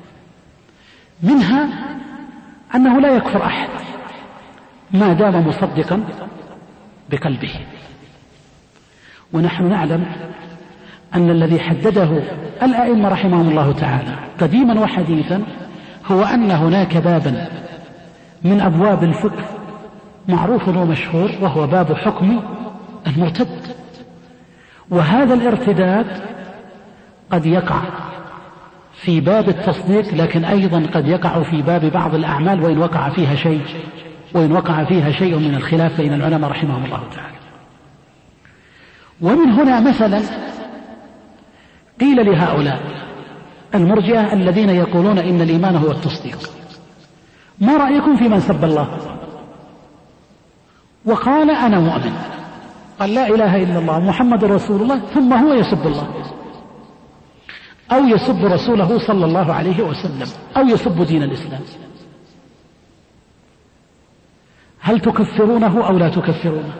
منها أنه لا يكفر أحد ما دام مصدقا بقلبه. ونحن نعلم أن الذي حدده الأئمة رحمهم الله تعالى قديما وحديثا هو أن هناك بابا من أبواب الفقه معروف ومشهور، وهو باب حكم المرتد. وهذا الارتداد قد يقع في باب التصديق، لكن أيضا قد يقع في باب بعض الأعمال وإن وقع فيها شيء وإن وقع فيها شيء من الخلاف بين العلماء رحمهم الله تعالى. ومن هنا مثلا قيل لهؤلاء المرجئة الذين يقولون إن الإيمان هو التصديق: ما رأيكم في من سب الله وقال أنا مؤمن، قال لا إله إلا الله محمد رسول الله، ثم هو يسب الله أو يسب رسوله صلى الله عليه وسلم أو يسب دين الإسلام، هل تكفرونه أو لا تكفرونه؟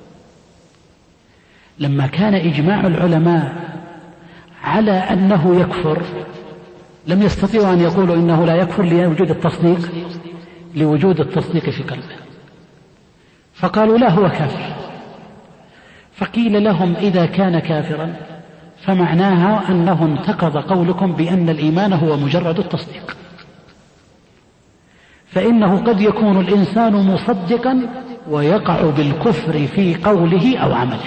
لما كان إجماع العلماء على أنه يكفر لم يستطيعوا أن يقولوا إنه لا يكفر لوجود التصديق لوجود التصديق في قلبه، فقالوا لا هو كافر. فقيل لهم: إذا كان كافرا فمعناها أنه انتقض قولكم بأن الإيمان هو مجرد التصديق، فإنه قد يكون الإنسان مصدقا ويقع بالكفر في قوله أو عمله.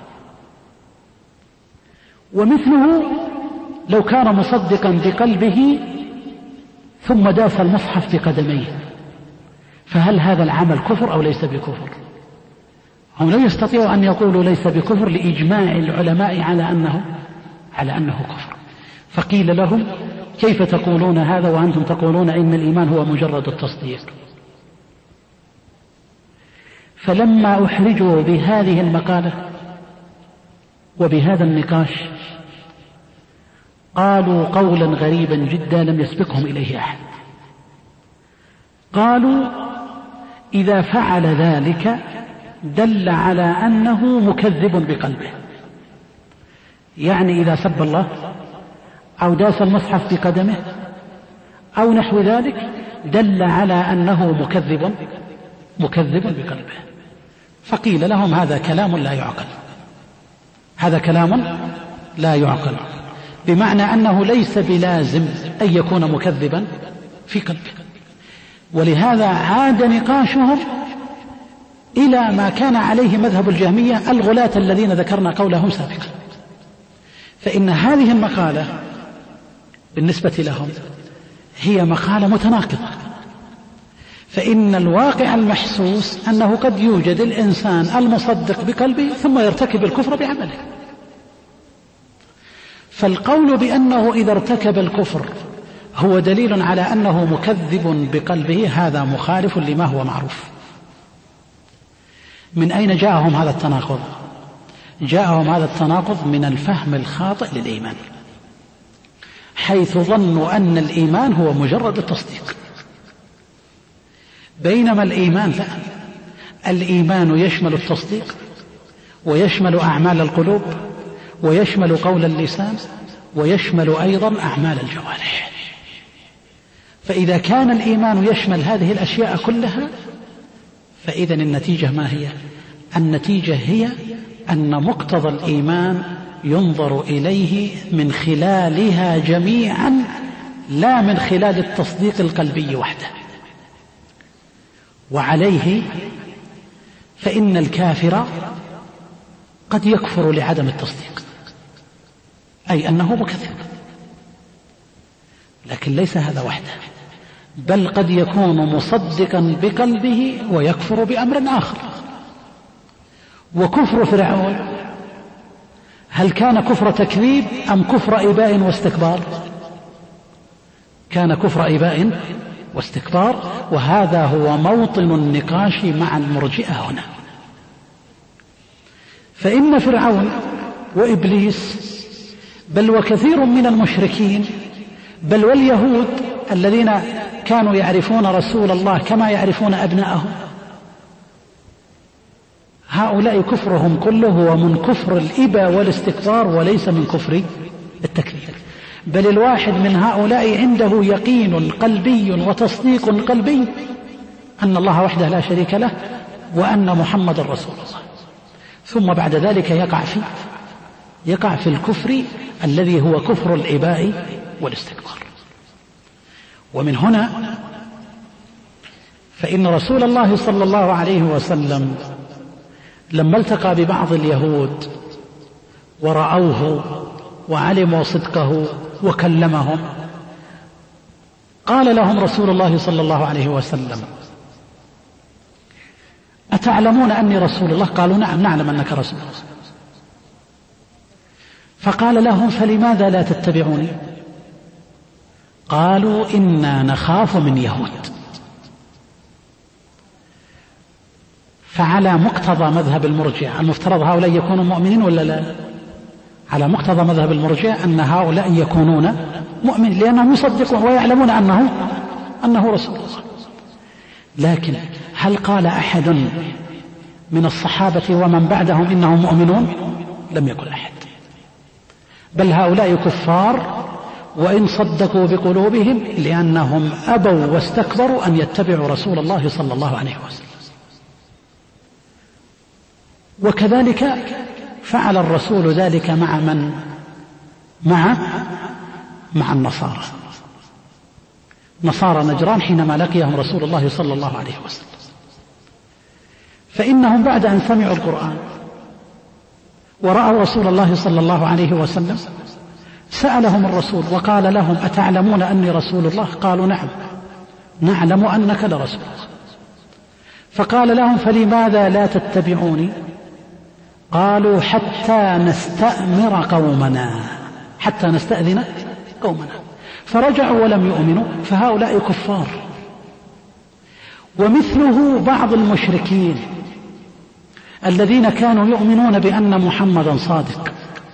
ومثله لو كان مصدقا بقلبه ثم داس المصحف بقدميه، فهل هذا العمل كفر أو ليس بكفر؟ هم لا يستطيعوا أن يقولوا ليس بكفر لإجماع العلماء على أنه على أنه كفر. فقيل لهم: كيف تقولون هذا وأنتم تقولون إن الإيمان هو مجرد التصديق؟ فلما أحرجوا بهذه المقالة وبهذا النقاش قالوا قولا غريبا جدا لم يسبقهم إليه أحد. قالوا: إذا فعل ذلك دل على أنه مكذب بقلبه، يعني إذا سب الله أو داس المصحف بقدمه أو نحو ذلك دل على أنه مكذب مكذب بقلبه. فقيل لهم: هذا كلام لا يعقل، هذا كلام لا يعقل، بمعنى أنه ليس بلازم أن يكون مكذبا في قلبه. ولهذا عاد نقاشهم إلى ما كان عليه مذهب الجهمية الغلاة الذين ذكرنا قولهم سابقا. فإن هذه المقالة بالنسبة لهم هي مقالة متناقضة، فإن الواقع المحسوس أنه قد يوجد الإنسان المصدق بقلبه ثم يرتكب الكفر بعمله. فالقول بأنه إذا ارتكب الكفر هو دليل على أنه مكذب بقلبه هذا مخالف لما هو معروف. من أين جاءهم هذا التناقض؟ جاءهم هذا التناقض من الفهم الخاطئ للإيمان، حيث ظنوا أن الإيمان هو مجرد التصديق، بينما الإيمان لا، الإيمان يشمل التصديق ويشمل أعمال القلوب ويشمل قول اللسان ويشمل أيضا أعمال الجوارح. فإذا كان الإيمان يشمل هذه الأشياء كلها فإذا النتيجة ما هي؟ النتيجة هي أن مقتضى الإيمان ينظر إليه من خلالها جميعا لا من خلال التصديق القلبي وحده. وعليه فإن الكافر قد يكفر لعدم التصديق، أي أنه مكذب، لكن ليس هذا وحده، بل قد يكون مصدقا بقلبه ويكفر بأمر آخر. وكفر فرعون هل كان كفر تكذيب أم كفر إباء واستكبار؟ كان كفر إباء واستكبار، وهذا هو موطن النقاش مع المرجئة هنا. فإن فرعون وإبليس بل وكثير من المشركين بل واليهود الذين كانوا يعرفون رسول الله كما يعرفون أبناءهم، هؤلاء كفرهم كله هو من كفر الإباء والاستكبار وليس من كفر التكذيب. بل الواحد من هؤلاء عنده يقين قلبي وتصديق قلبي أن الله وحده لا شريك له وأن محمد رسول الله، ثم بعد ذلك يقع في يقع في الكفر الذي هو كفر الإباء والاستكبار. ومن هنا فإن رسول الله صلى الله عليه وسلم لما التقى ببعض اليهود ورأوه وعلموا صدقه وكلمهم، قال لهم رسول الله صلى الله عليه وسلم: أتعلمون أني رسول الله؟ قالوا: نعم نعلم أنك رسول الله. فقال لهم: فلماذا لا تتبعوني؟ قالوا: إنا نخاف من يهود. فعلى مقتضى مذهب المرجئة المفترض هؤلاء يكونوا مؤمنين ولا لا؟ على مقتضى مذهب المرجئة أن هؤلاء يكونون مؤمنين لأنهم يصدقون ويعلمون أنه أنه رسول الله. لكن هل قال أحد من الصحابة ومن بعدهم إنهم مؤمنون؟ لم يقل أحد، بل هؤلاء كفار وإن صدقوا بقلوبهم لأنهم أبوا واستكبروا أن يتبعوا رسول الله صلى الله عليه وسلم. وكذلك فعل الرسول ذلك مع من؟ مع مع النصارى نصارى نجران حينما لقيهم رسول الله صلى الله عليه وسلم. فإنهم بعد أن سمعوا القرآن ورأوا رسول الله صلى الله عليه وسلم سألهم الرسول وقال لهم: أتعلمون أني رسول الله؟ قالوا: نعم نعلم أنك لرسول الله. فقال لهم: فلماذا لا تتبعوني؟ قالوا: حتى نستأمر قومنا، حتى نستأذن قومنا. فرجعوا ولم يؤمنوا، فهؤلاء كفار. ومثله بعض المشركين الذين كانوا يؤمنون بأن محمدا صادق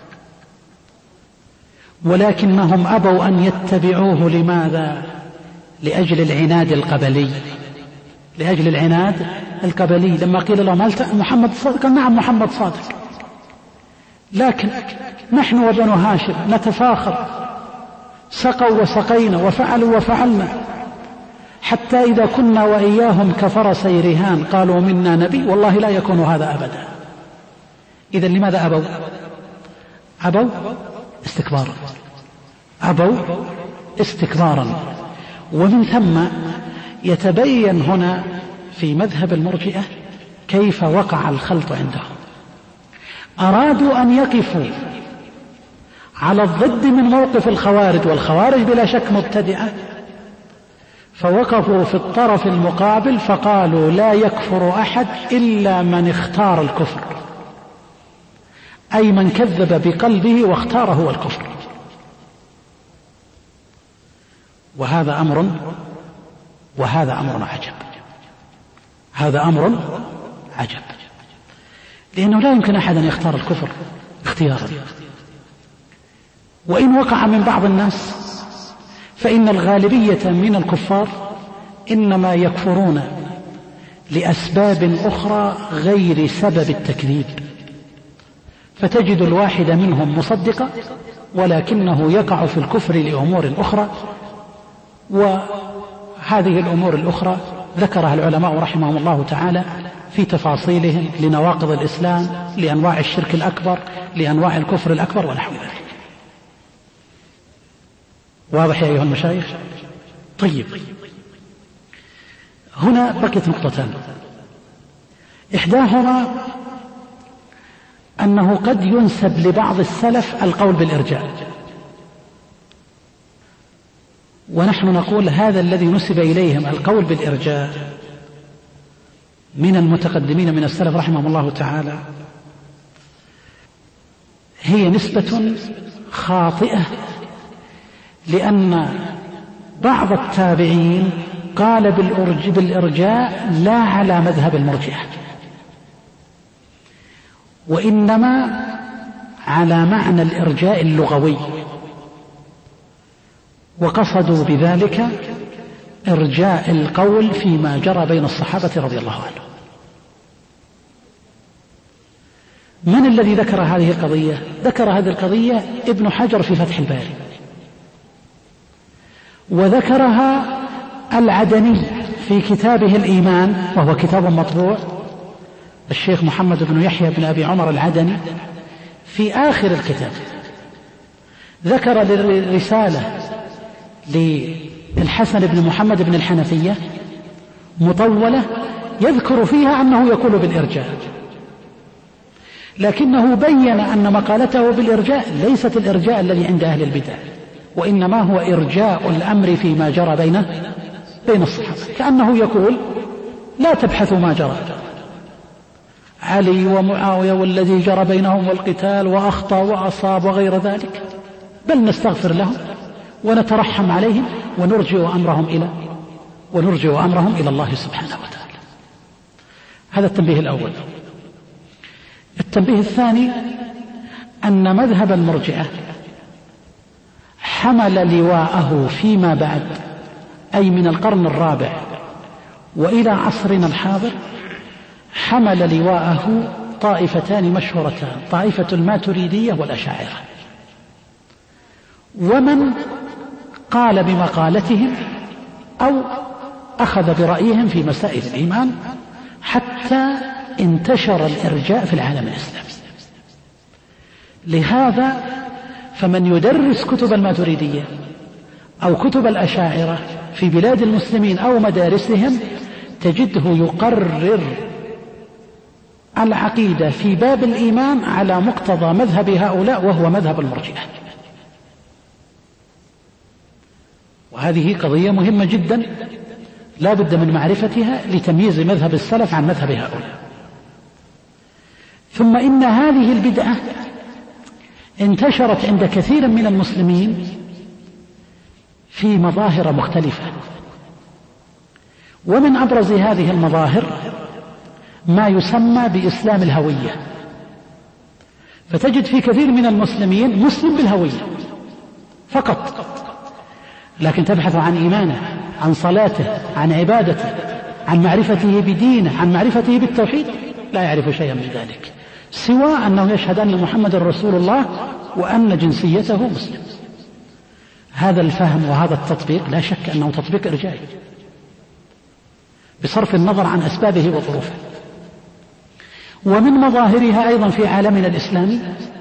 ولكنهم أبوا أن يتبعوه. لماذا؟ لأجل العناد القبلي لأجل العناد القبلي لما قيل لهم: هل محمد صادق؟ قال: نعم محمد صادق، لكن نحن وبنو هاشم نتفاخر، سقوا وسقينا وفعلوا وفعلنا، حتى إذا كنا وإياهم كفرسي رهان قالوا منا نبي، والله لا يكون هذا أبدا. إذن لماذا أبوا؟ أبوا استكبارا أبوا استكبارا ومن ثم يتبين هنا في مذهب المرجئة كيف وقع الخلط عندهم. أرادوا أن يقفوا على الضد من موقف الخوارج، والخوارج بلا شك مبتدعة، فوقفوا في الطرف المقابل فقالوا لا يكفر أحد إلا من اختار الكفر، أي من كذب بقلبه واختار هو الكفر. وهذا أمر وهذا أمر عجب، هذا أمر عجب، لأنه لا يمكن أحد أن يختار الكفر اختيارا. وإن وقع من بعض الناس فإن الغالبية من الكفار إنما يكفرون لأسباب أخرى غير سبب التكذيب، فتجد الواحد منهم مصدقا ولكنه يقع في الكفر لأمور أخرى، وهذه الأمور الأخرى ذكرها العلماء رحمهم الله تعالى في تفاصيلهم لنواقض الإسلام، لأنواع الشرك الأكبر، لأنواع الكفر الأكبر ونحو ذلك. واضح يا أيها المشايخ؟ طيب، هنا بقيت نقطتان، إحداهما أنه قد ينسب لبعض السلف القول بالإرجاء، ونحن نقول هذا الذي نسب إليهم القول بالإرجاء من المتقدمين من السلف رحمهم الله تعالى هي نسبة خاطئة، لأن بعض التابعين قال بالإرجاء لا على مذهب المرجئة، وإنما على معنى الإرجاء اللغوي، وقصدوا بذلك إرجاء القول فيما جرى بين الصحابة رضي الله عنهم. من الذي ذكر هذه القضية؟ ذكر هذه القضية ابن حجر في فتح الباري، وذكرها العدني في كتابه الإيمان، وهو كتاب مطبوع، الشيخ محمد بن يحيى بن أبي عمر العدني في آخر الكتاب ذكر للرسالة للحسن بن محمد بن الحنفية مطولة يذكر فيها أنه يقول بالإرجاء، لكنه بين أن مقالته بالإرجاء ليست الإرجاء الذي عند أهل البدع، وإنما هو إرجاء الأمر فيما جرى بين بين الصحابة، كأنه يقول لا تبحثوا ما جرى علي ومعاوية والذي جرى بينهم والقتال وأخطأ وأصاب وغير ذلك، بل نستغفر لهم ونترحم عليهم ونرجع أمرهم إلى ونرجع أمرهم إلى الله سبحانه وتعالى. هذا التنبيه الأول. التنبيه الثاني أن مذهب المرجئة حمل لواءه فيما بعد، أي من القرن الرابع وإلى عصرنا الحاضر، حمل لواءه طائفتان مشهورتان، طائفة الماتريدية والأشاعرة، ومن قال بمقالتهم أو أخذ برأيهم في مسائل الإيمان، حتى انتشر الإرجاء في العالم الإسلامي. لهذا فمن يدرس كتب الماتريدية أو كتب الأشاعرة في بلاد المسلمين أو مدارسهم تجده يقرر العقيدة في باب الإيمان على مقتضى مذهب هؤلاء، وهو مذهب المرجئة. وهذه قضية مهمة جدا لا بد من معرفتها لتمييز مذهب السلف عن مذهب هؤلاء. ثم إن هذه البدعة انتشرت عند كثير من المسلمين في مظاهر مختلفة، ومن أبرز هذه المظاهر ما يسمى بإسلام الهوية، فتجد في كثير من المسلمين مسلم بالهوية فقط، لكن تبحث عن إيمانه، عن صلاته، عن عبادته، عن معرفته بدينه، عن معرفته بالتوحيد، لا يعرف شيئا من ذلك سوى أنه يشهد أن محمد رسول الله وأن جنسيته مسلم. هذا الفهم وهذا التطبيق لا شك أنه تطبيق إرجائي بصرف النظر عن أسبابه وظروفه. ومن مظاهرها أيضا في عالمنا الإسلامي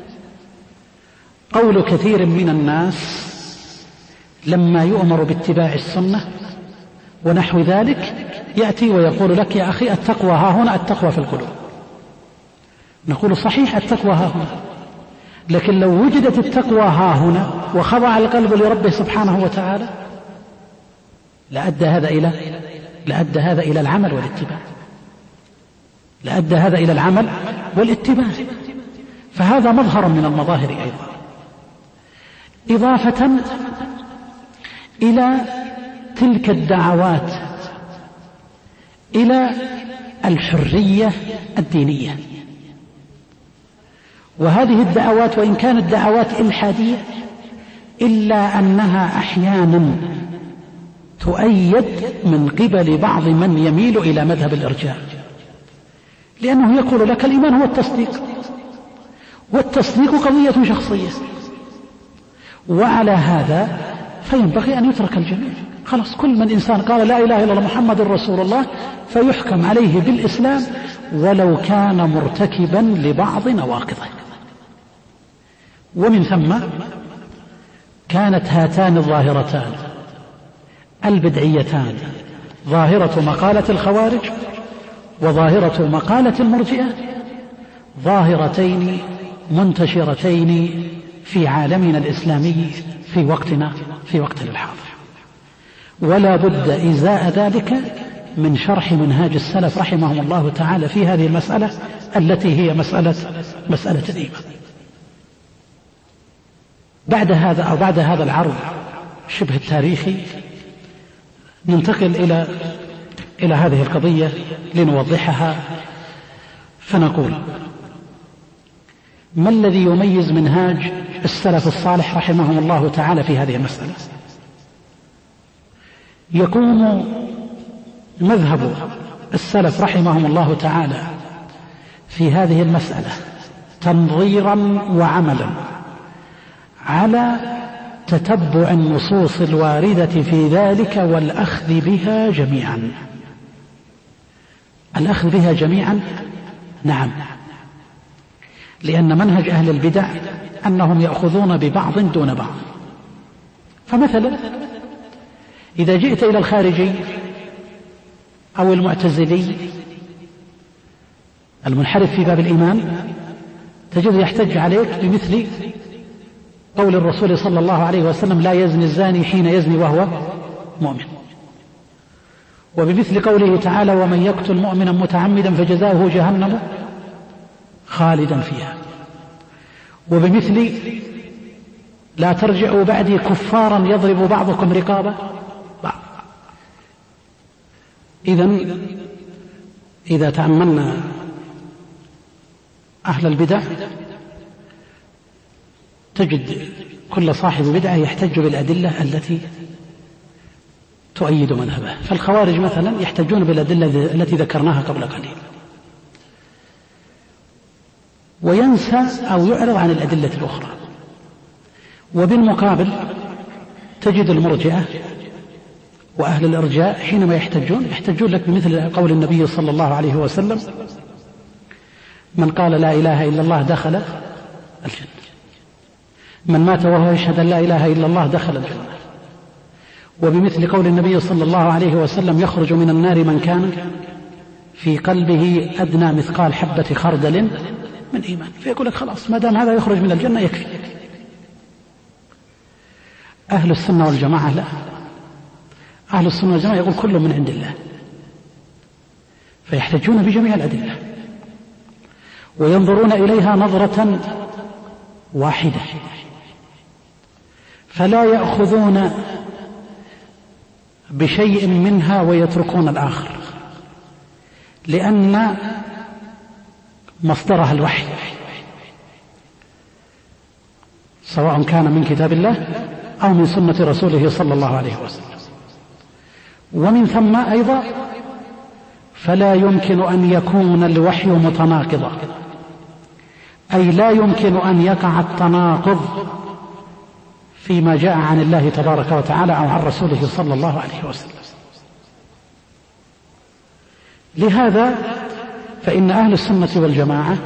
قول كثير من الناس لما يؤمر باتباع السنة ونحو ذلك يأتي ويقول لك يا أخي التقوى ها هنا، التقوى في القلوب. نقول صحيح التقوى ها هنا، لكن لو وجدت التقوى ها هنا وخضع القلب لربه سبحانه وتعالى لأدى هذا إلى لأدى هذا إلى العمل والاتباع لأدى هذا إلى العمل والاتباع فهذا مظهر من المظاهر أيضا، إضافة إلى تلك الدعوات إلى الحرية الدينية. وهذه الدعوات وإن كانت دعوات إلحادية إلا أنها أحيانا تؤيد من قبل بعض من يميل إلى مذهب الإرجاء، لأنه يقول لك الإيمان هو التصديق، والتصديق قضية شخصية، وعلى هذا فينبغي أن يترك الجميع. خلاص كل من إنسان قال لا إله إلا الله محمد رسول الله فيحكم عليه بالإسلام ولو كان مرتكبا لبعض نواقضه. ومن ثم كانت هاتان الظاهرتان البدعيتان، ظاهرة مقالة الخوارج وظاهرة مقالة المرجئة، ظاهرتين منتشرتين في عالمنا الإسلامي في وقتنا في وقتنا الحاضر، ولا بد إزاء ذلك من شرح منهاج السلف رحمهم الله تعالى في هذه المسألة التي هي مسألة مسألة الإيمان. بعد هذا أو بعد هذا العرض شبه التاريخي ننتقل إلى إلى هذه القضية لنوضحها، فنقول: ما الذي يميز منهاج السلف الصالح رحمهم الله تعالى في هذه المسألة؟ يكون مذهب السلف رحمهم الله تعالى في هذه المسألة تنظيرا وعملا على تتبع النصوص الواردة في ذلك والأخذ بها جميعا. الأخذ بها جميعا، نعم، لأن منهج أهل البدع أنهم يأخذون ببعض دون بعض. فمثلا إذا جئت إلى الخارجي أو المعتزلي المنحرف في باب الإيمان تجد يحتج عليك بمثل قول الرسول صلى الله عليه وسلم: لا يزني الزاني حين يزني وهو مؤمن، وبمثل قوله تعالى: ومن يقتل مؤمنا متعمدا فجزاؤه جهنم خالدا فيها، وبمثل لا ترجعوا بعدي كفارا يضرب بعضكم رقاب بعض. إذن إذا تأملنا أهل البدع تجد كل صاحب بدعة يحتج بالأدلة التي تؤيد مذهبه. فالخوارج مثلا يحتجون بالأدلة التي ذكرناها قبل قليل، وينسى أو يعرض عن الأدلة الأخرى. وبالمقابل تجد المرجئة وأهل الإرجاء حينما يحتجون يحتجون لك بمثل قول النبي صلى الله عليه وسلم: من قال لا إله إلا الله دخل الجنة، من مات وهو يشهد أن لا إله إلا الله دخل الجنة. وبمثل قول النبي صلى الله عليه وسلم: يخرج من النار من كان في قلبه أدنى مثقال حبة خردل من إيمان. فيقول لك خلاص ما دام هذا يخرج من الجنة يكفي. أهل السنة والجماعة لا، أهل السنة والجماعة يقول كل من عند الله، فيحتجون بجميع الأدلة وينظرون إليها نظرة واحدة، فلا يأخذون بشيء منها ويتركون الآخر، لأن مصدرها الوحي سواء كان من كتاب الله أو من سنة رسوله صلى الله عليه وسلم. ومن ثم أيضا فلا يمكن أن يكون الوحي متناقضا، أي لا يمكن أن يقع التناقض فيما جاء عن الله تبارك وتعالى أو عن رسوله صلى الله عليه وسلم. لهذا فإن أهل السنة والجماعة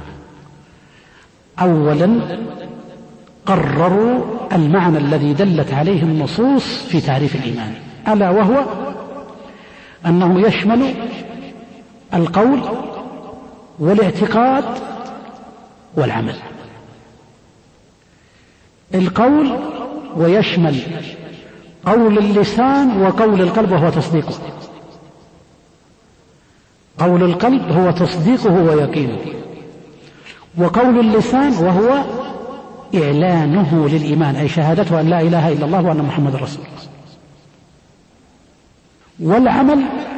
أولا قرروا المعنى الذي دلت عليه النصوص في تعريف الإيمان، ألا وهو أنه يشمل القول والاعتقاد والعمل. القول ويشمل قول اللسان وقول القلب وهو تصديقه. قول القلب هو تصديقه ويقينه، وقول اللسان وهو إعلانه للإيمان، أي شهادته أن لا إله إلا الله وأن محمد رسول الله. والعمل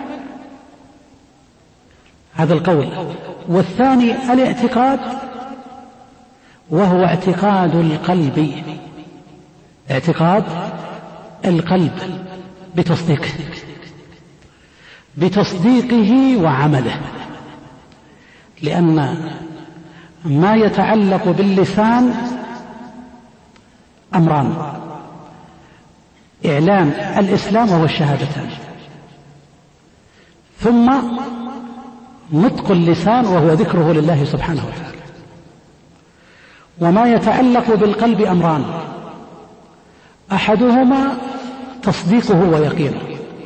هذا القول. والثاني الاعتقاد، وهو اعتقاد القلب، اعتقاد القلب بتصديقه بتصديقه وعمله، لأن ما يتعلق باللسان أمران: إعلان الإسلام وهو الشهادتان، ثم نطق اللسان وهو ذكره لله سبحانه وتعالى. وما يتعلق بالقلب أمران: أحدهما تصديقه ويقينه،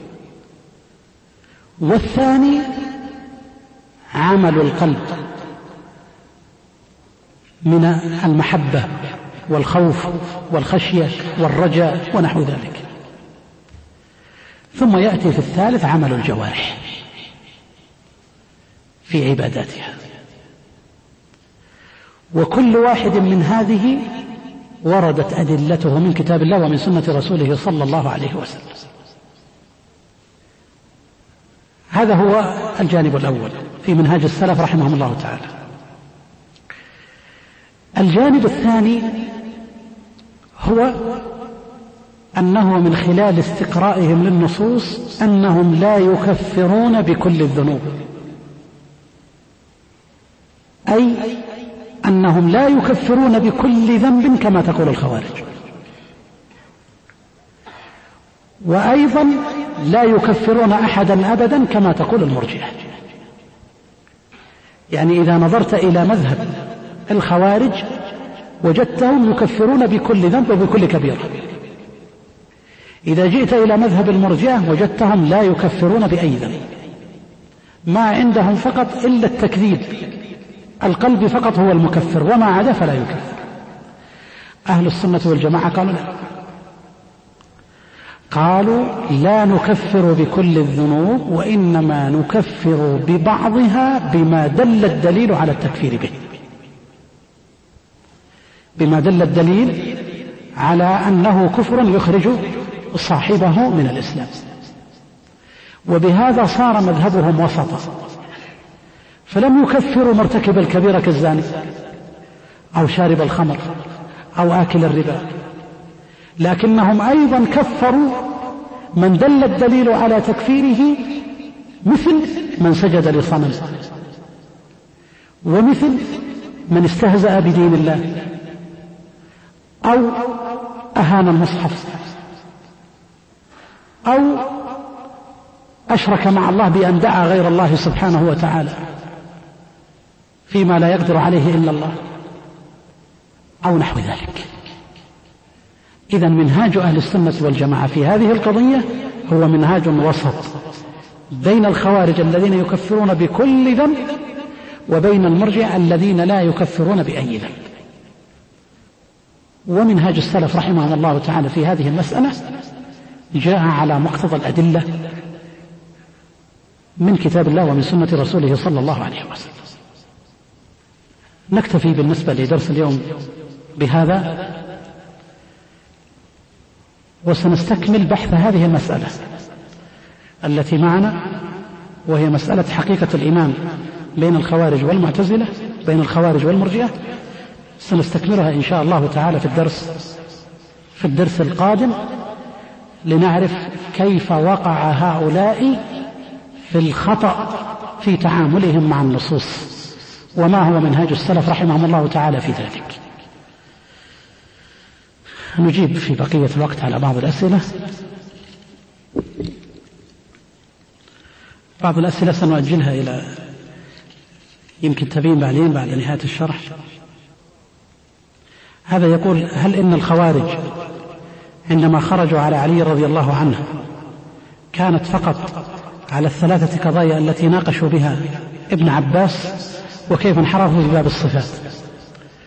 والثاني عمل القلب من المحبة والخوف والخشية والرجاء ونحو ذلك. ثم يأتي في الثالث عمل الجوارح في عباداتها. وكل واحد من هذه وردت أدلته من كتاب الله ومن سنة رسوله صلى الله عليه وسلم. هذا هو الجانب الأول في منهاج السلف رحمهم الله تعالى. الجانب الثاني هو أنه من خلال استقرائهم للنصوص أنهم لا يكفرون بكل الذنوب، أي أنهم لا يكفرون بكل ذنب كما تقول الخوارج، وأيضا لا يكفرون أحدا أبدا كما تقول المرجئة. يعني إذا نظرت إلى مذهب الخوارج وجدتهم يكفرون بكل ذنب وبكل كبيرة. إذا جئت إلى مذهب المرجئة وجدتهم لا يكفرون بأي ذنب، ما عندهم فقط إلا التكذيب، القلب فقط هو المكفر، وما عدا فلا يكفر. أهل السنة والجماعة قالوا لا، قالوا لا نكفر بكل الذنوب، وإنما نكفر ببعضها بما دل الدليل على التكفير به، بما دل الدليل على أنه كفر يخرج صاحبه من الإسلام. وبهذا صار مذهبهم وسطا، فلم يكفروا مرتكب الكبيرة كالزاني أو شارب الخمر أو آكل الربا، لكنهم أيضا كفروا من دل الدليل على تكفيره، مثل من سجد لصنم، ومثل من استهزأ بدين الله، أو أهان المصحف، أو أشرك مع الله بأن دعا غير الله سبحانه وتعالى فيما لا يقدر عليه إلا الله، أو نحو ذلك. إذن منهاج أهل السنة والجماعة في هذه القضية هو منهاج وسط بين الخوارج الذين يكفرون بكل ذنب وبين المرجئة الذين لا يكفرون بأي ذنب. ومنهاج السلف رحمه الله تعالى في هذه المسألة جاء على مقتضى الأدلة من كتاب الله ومن سنة رسوله صلى الله عليه وسلم. نكتفي بالنسبة لدرس اليوم بهذا، وسنستكمل بحث هذه المسألة التي معنا، وهي مسألة حقيقة الإيمان بين الخوارج والمعتزلة، بين الخوارج والمرجئة. سنستكملها إن شاء الله تعالى في الدرس في الدرس القادم، لنعرف كيف وقع هؤلاء في الخطأ في تعاملهم مع النصوص، وما هو منهاج السلف رحمهم الله تعالى في ذلك. نجيب في بقية الوقت على بعض الأسئلة. بعض الأسئلة سنؤجلها إلى يمكن تبين بعدين بعد نهاية الشرح. هذا يقول: هل إن الخوارج عندما خرجوا على علي رضي الله عنه كانت فقط على الثلاثة قضايا التي ناقشوا بها ابن عباس، وكيف انحرفوا في باب الصفات؟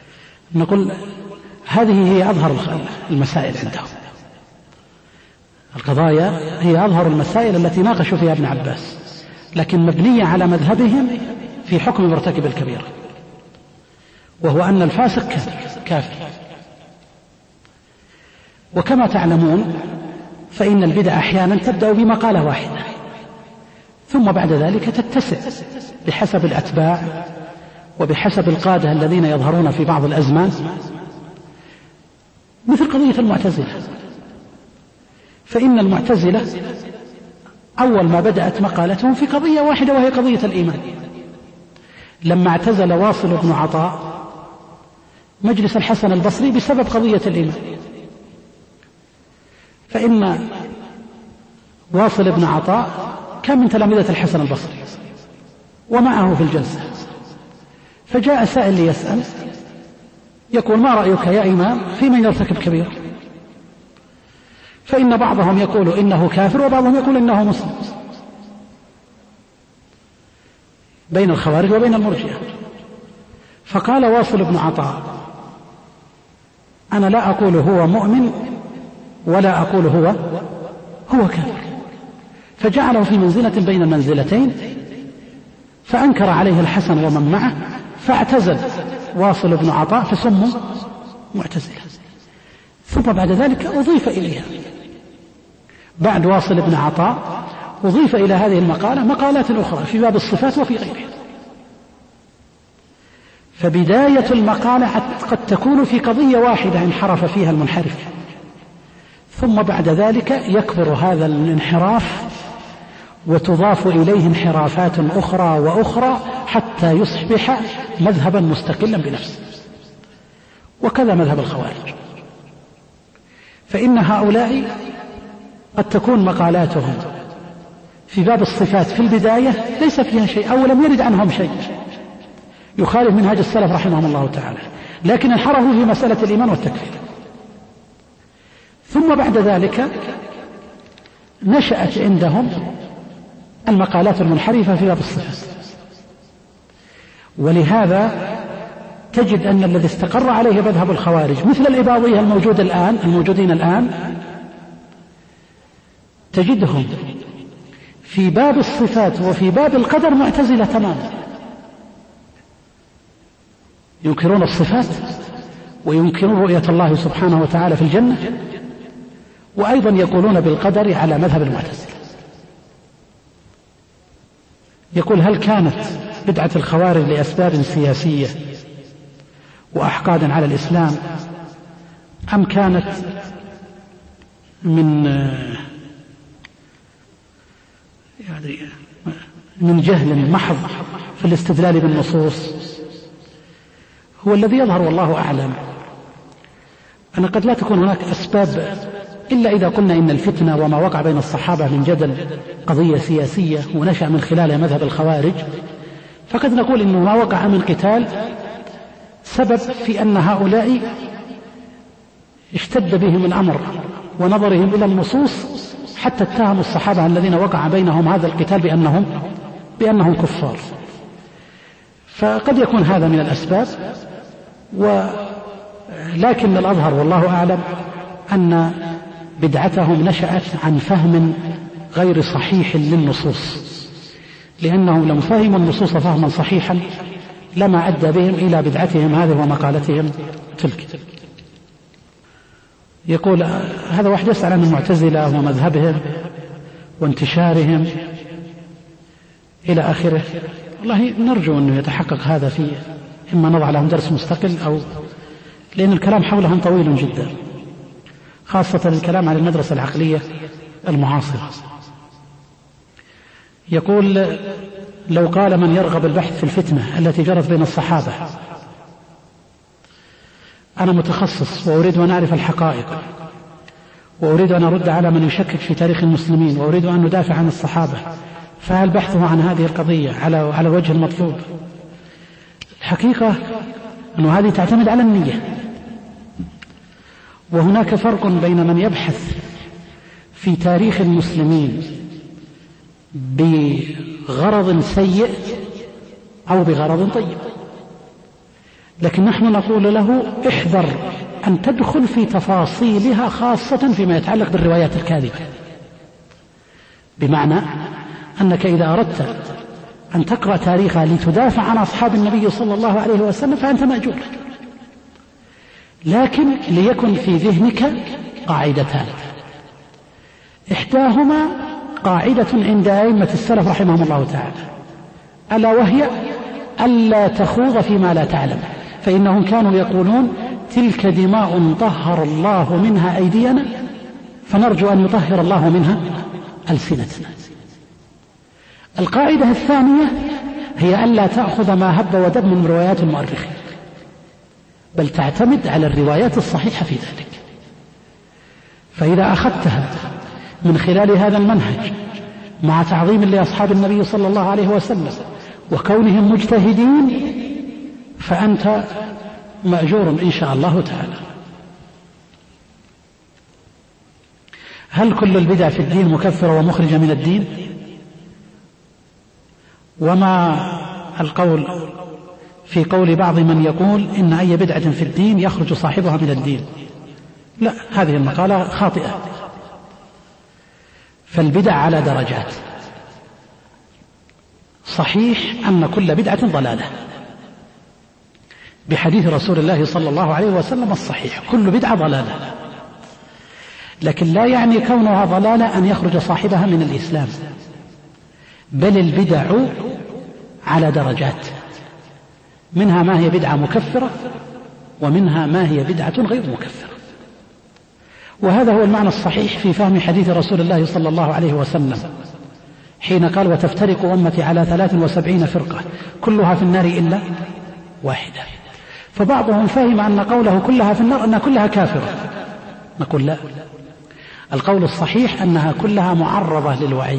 نقول هذه هي أظهر المسائل عندهم. القضايا هي أظهر المسائل التي ناقشوا فيها ابن عباس، لكن مبنية على مذهبهم في حكم مرتكب الكبيرة، وهو أن الفاسق كافر, كافر. وكما تعلمون فإن البدع أحيانا تبدأ بمقالة واحدة ثم بعد ذلك تتسع بحسب الأتباع وبحسب القادة الذين يظهرون في بعض الأزمان، مثل قضية المعتزلة. فإن المعتزلة أول ما بدأت مقالتهم في قضية واحدة وهي قضية الإيمان، لما اعتزل واصل بن عطاء مجلس الحسن البصري بسبب قضية الإيمان. فإن واصل بن عطاء كان من تلامذة الحسن البصري ومعه في الجلسة، فجاء سائل ليسأل يقول: ما رأيك يا إمام في من يرتكب كبيرة؟ فإن بعضهم يقول إنه كافر وبعضهم يقول إنه مسلم، بين الخوارج وبين المرجئة. فقال واصل بن عطاء: أنا لا أقول هو مؤمن ولا أقول هو هو كافر. فجعله في منزلة بين المنزلتين، فأنكر عليه الحسن ومن معه، فاعتزل واصل بن عطاء فسموا معتزلة. ثم بعد ذلك أضيف إليها بعد واصل بن عطاء أضيف إلى هذه المقالة مقالات أخرى في باب الصفات وفي غيرها. فبداية المقالة قد تكون في قضية واحدة انحرف فيها المنحرف، ثم بعد ذلك يكبر هذا الانحراف وتضاف إليه انحرافات أخرى وأخرى حتى يصبح مذهبا مستقلا بنفسه. وكذا مذهب الخوارج، فإن هؤلاء قد تكون مقالاتهم في باب الصفات في البداية ليس فيها شيء أو لم يرد عنهم شيء يخالف منهج السلف رحمهم الله تعالى، لكن انحرفوا في مسألة الإيمان والتكفير. ثم بعد ذلك نشأت عندهم المقالات المنحرفة في باب الصفات، ولهذا تجد أن الذي استقر عليه مذهب الخوارج مثل الإباضية الموجود الآن الموجودين الآن تجدهم في باب الصفات وفي باب القدر معتزلة تماما، ينكرون الصفات وينكرون رؤية الله سبحانه وتعالى في الجنة، وأيضا يقولون بالقدر على مذهب المعتزلة. يقول: هل كانت بدعة الخوارج لأسباب سياسية وأحقاد على الإسلام أم كانت من يعني من جهل محض في الاستدلال بالنصوص؟ هو الذي يظهر والله أعلم أن قد لا تكون هناك أسباب إلا إذا قلنا إن الفتنة وما وقع بين الصحابة من جدل قضية سياسية ونشأ من خلالها مذهب الخوارج، فقد نقول إنه ما وقع من قتال سبب في أن هؤلاء اشتد بهم الأمر ونظرهم إلى النصوص حتى اتهموا الصحابة الذين وقع بينهم هذا القتال بأنهم بأنهم كفار. فقد يكون هذا من الأسباب، ولكن الأظهر والله أعلم أن بدعتهم نشأت عن فهم غير صحيح للنصوص، لأنهم لم فهموا النصوص فهما صحيحا لما أدى بهم إلى بدعتهم هذه ومقالتهم تلك. يقول هذا واحد يسأل عن المعتزلة ومذهبهم وانتشارهم إلى آخره. والله نرجو أنه يتحقق هذا في إما نضع لهم درس مستقل أو لأن الكلام حولهم طويل جدا، خاصة الكلام عن المدرسة العقلية المعاصرة. يقول: لو قال من يرغب البحث في الفتنة التي جرت بين الصحابة: أنا متخصص وأريد أن أعرف الحقائق وأريد أن أرد على من يشكك في تاريخ المسلمين وأريد أن ندافع عن الصحابة، فهل بحثه عن هذه القضية على على الوجه المطلوب؟ الحقيقة أن هذه تعتمد على النية، وهناك فرق بين من يبحث في تاريخ المسلمين بغرض سيء أو بغرض طيب. لكن نحن نقول له: احذر أن تدخل في تفاصيلها، خاصة فيما يتعلق بالروايات الكاذبة، بمعنى أنك إذا أردت أن تقرأ تاريخها لتدافع عن أصحاب النبي صلى الله عليه وسلم فأنت مأجور، لكن ليكن في ذهنك قاعدتان، إحداهما قاعدة عند أئمة السلف رحمهم الله تعالى، ألا وهي ألا تخوض فيما لا تعلم، فإنهم كانوا يقولون تلك دماء طهر الله منها أيدينا فنرجو أن يطهر الله منها ألسنتنا. القاعدة الثانية هي ألا تأخذ ما هب ودب من روايات المؤرخين، بل تعتمد على الروايات الصحيحة في ذلك. فإذا أخذتها من خلال هذا المنهج مع تعظيم لأصحاب النبي صلى الله عليه وسلم وكونهم مجتهدين فأنت مأجور إن شاء الله تعالى. هل كل البدع في الدين مكفرة ومخرجة من الدين؟ وما القول في قول بعض من يقول إن أي بدعة في الدين يخرج صاحبها من الدين؟ لا، هذه المقالة خاطئة. فالبدع على درجات. صحيح أن كل بدعة ضلالة بحديث رسول الله صلى الله عليه وسلم الصحيح، كل بدعة ضلالة، لكن لا يعني كونها ضلالة أن يخرج صاحبها من الإسلام، بل البدع على درجات، منها ما هي بدعة مكفرة ومنها ما هي بدعة غير مكفرة. وهذا هو المعنى الصحيح في فهم حديث رسول الله صلى الله عليه وسلم حين قال وتفترق أمتي على ثلاث وسبعين فرقة كلها في النار إلا واحدة. فبعضهم فهم أن قوله كلها في النار أنها كلها كافرة، نقول لا، القول الصحيح أنها كلها معرضة للوعيد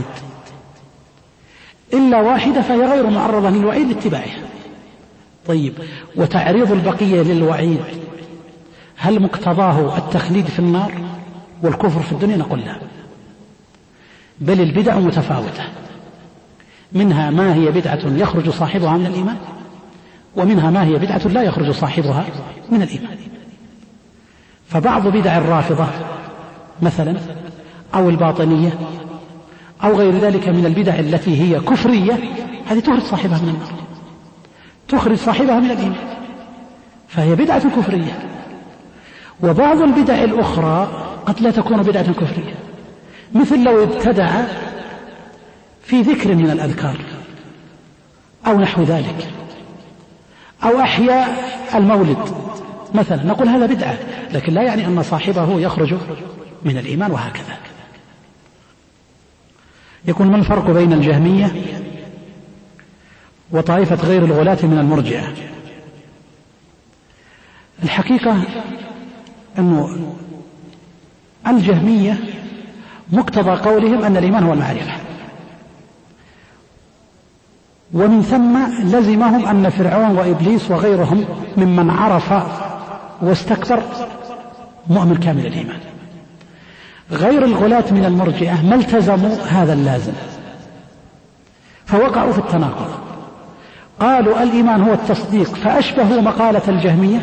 إلا واحدة فهي غير معرضة للوعيد اتباعها. طيب، وتعريض البقية للوعيد هل مقتضاه التخليد في النار والكفر في الدنيا؟ نقول لا، بل البدع متفاوتة، منها ما هي بدعة يخرج صاحبها من الإيمان، ومنها ما هي بدعة لا يخرج صاحبها من الإيمان. فبعض بدع الرافضة مثلا أو الباطنية أو غير ذلك من البدع التي هي كفرية، هذه تخرج صاحبها من النار، تخرج صاحبها من الإيمان، فهي بدعة كفرية. وبعض البدع الأخرى قد لا تكون بدعة كفرية، مثل لو ابتدع في ذكر من الأذكار أو نحو ذلك، أو أحيا المولد مثلا، نقول هذا بدعة، لكن لا يعني أن صاحبه يخرج من الإيمان، وهكذا. يكون ما الفرق بين الجهمية وطائفة غير الغلاة من المرجئة؟ الحقيقة أنه الجهمية مقتضى قولهم أن الإيمان هو المعرفة، ومن ثم لزمهم أن فرعون وإبليس وغيرهم ممن عرف واستكبر مؤمن كامل الإيمان. غير الغلاة من المرجئة ما التزموا هذا اللازم، فوقعوا في التناقض، قالوا الإيمان هو التصديق فأشبهوا مقالة الجهمية،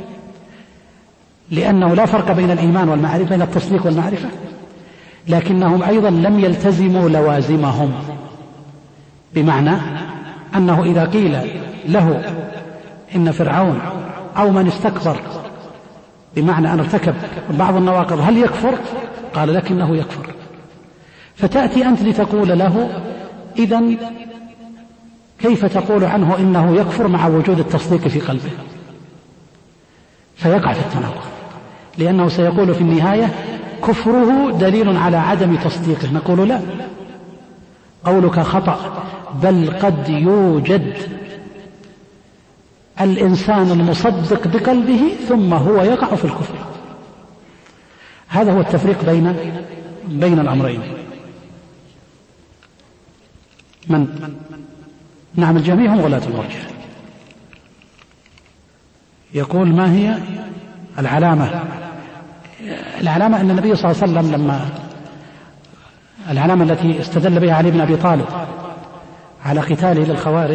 لأنه لا فرق بين الإيمان والمعرفة، بين التصديق والمعرفة، لكنهم أيضا لم يلتزموا لوازمهم، بمعنى أنه إذا قيل له إن فرعون أو من استكبر بمعنى أن ارتكب بعض النواقض هل يكفر؟ قال لكنه يكفر، فتأتي أنت لتقول له إذن كيف تقول عنه إنه يكفر مع وجود التصديق في قلبه؟ فيقع في التناقض، لأنه سيقول في النهاية كفره دليل على عدم تصديقه، نقول لا، قولك خطأ، بل قد يوجد الإنسان المصدق بقلبه ثم هو يقع في الكفر. هذا هو التفريق بين بين الأمرين. من نعم الجميع هم غلاة المرجئة. يقول ما هي العلامة؟ العلامة أن النبي صلى الله عليه وسلم لما العلامة التي استدل بها علي بن أبي طالب على قتاله للخوارج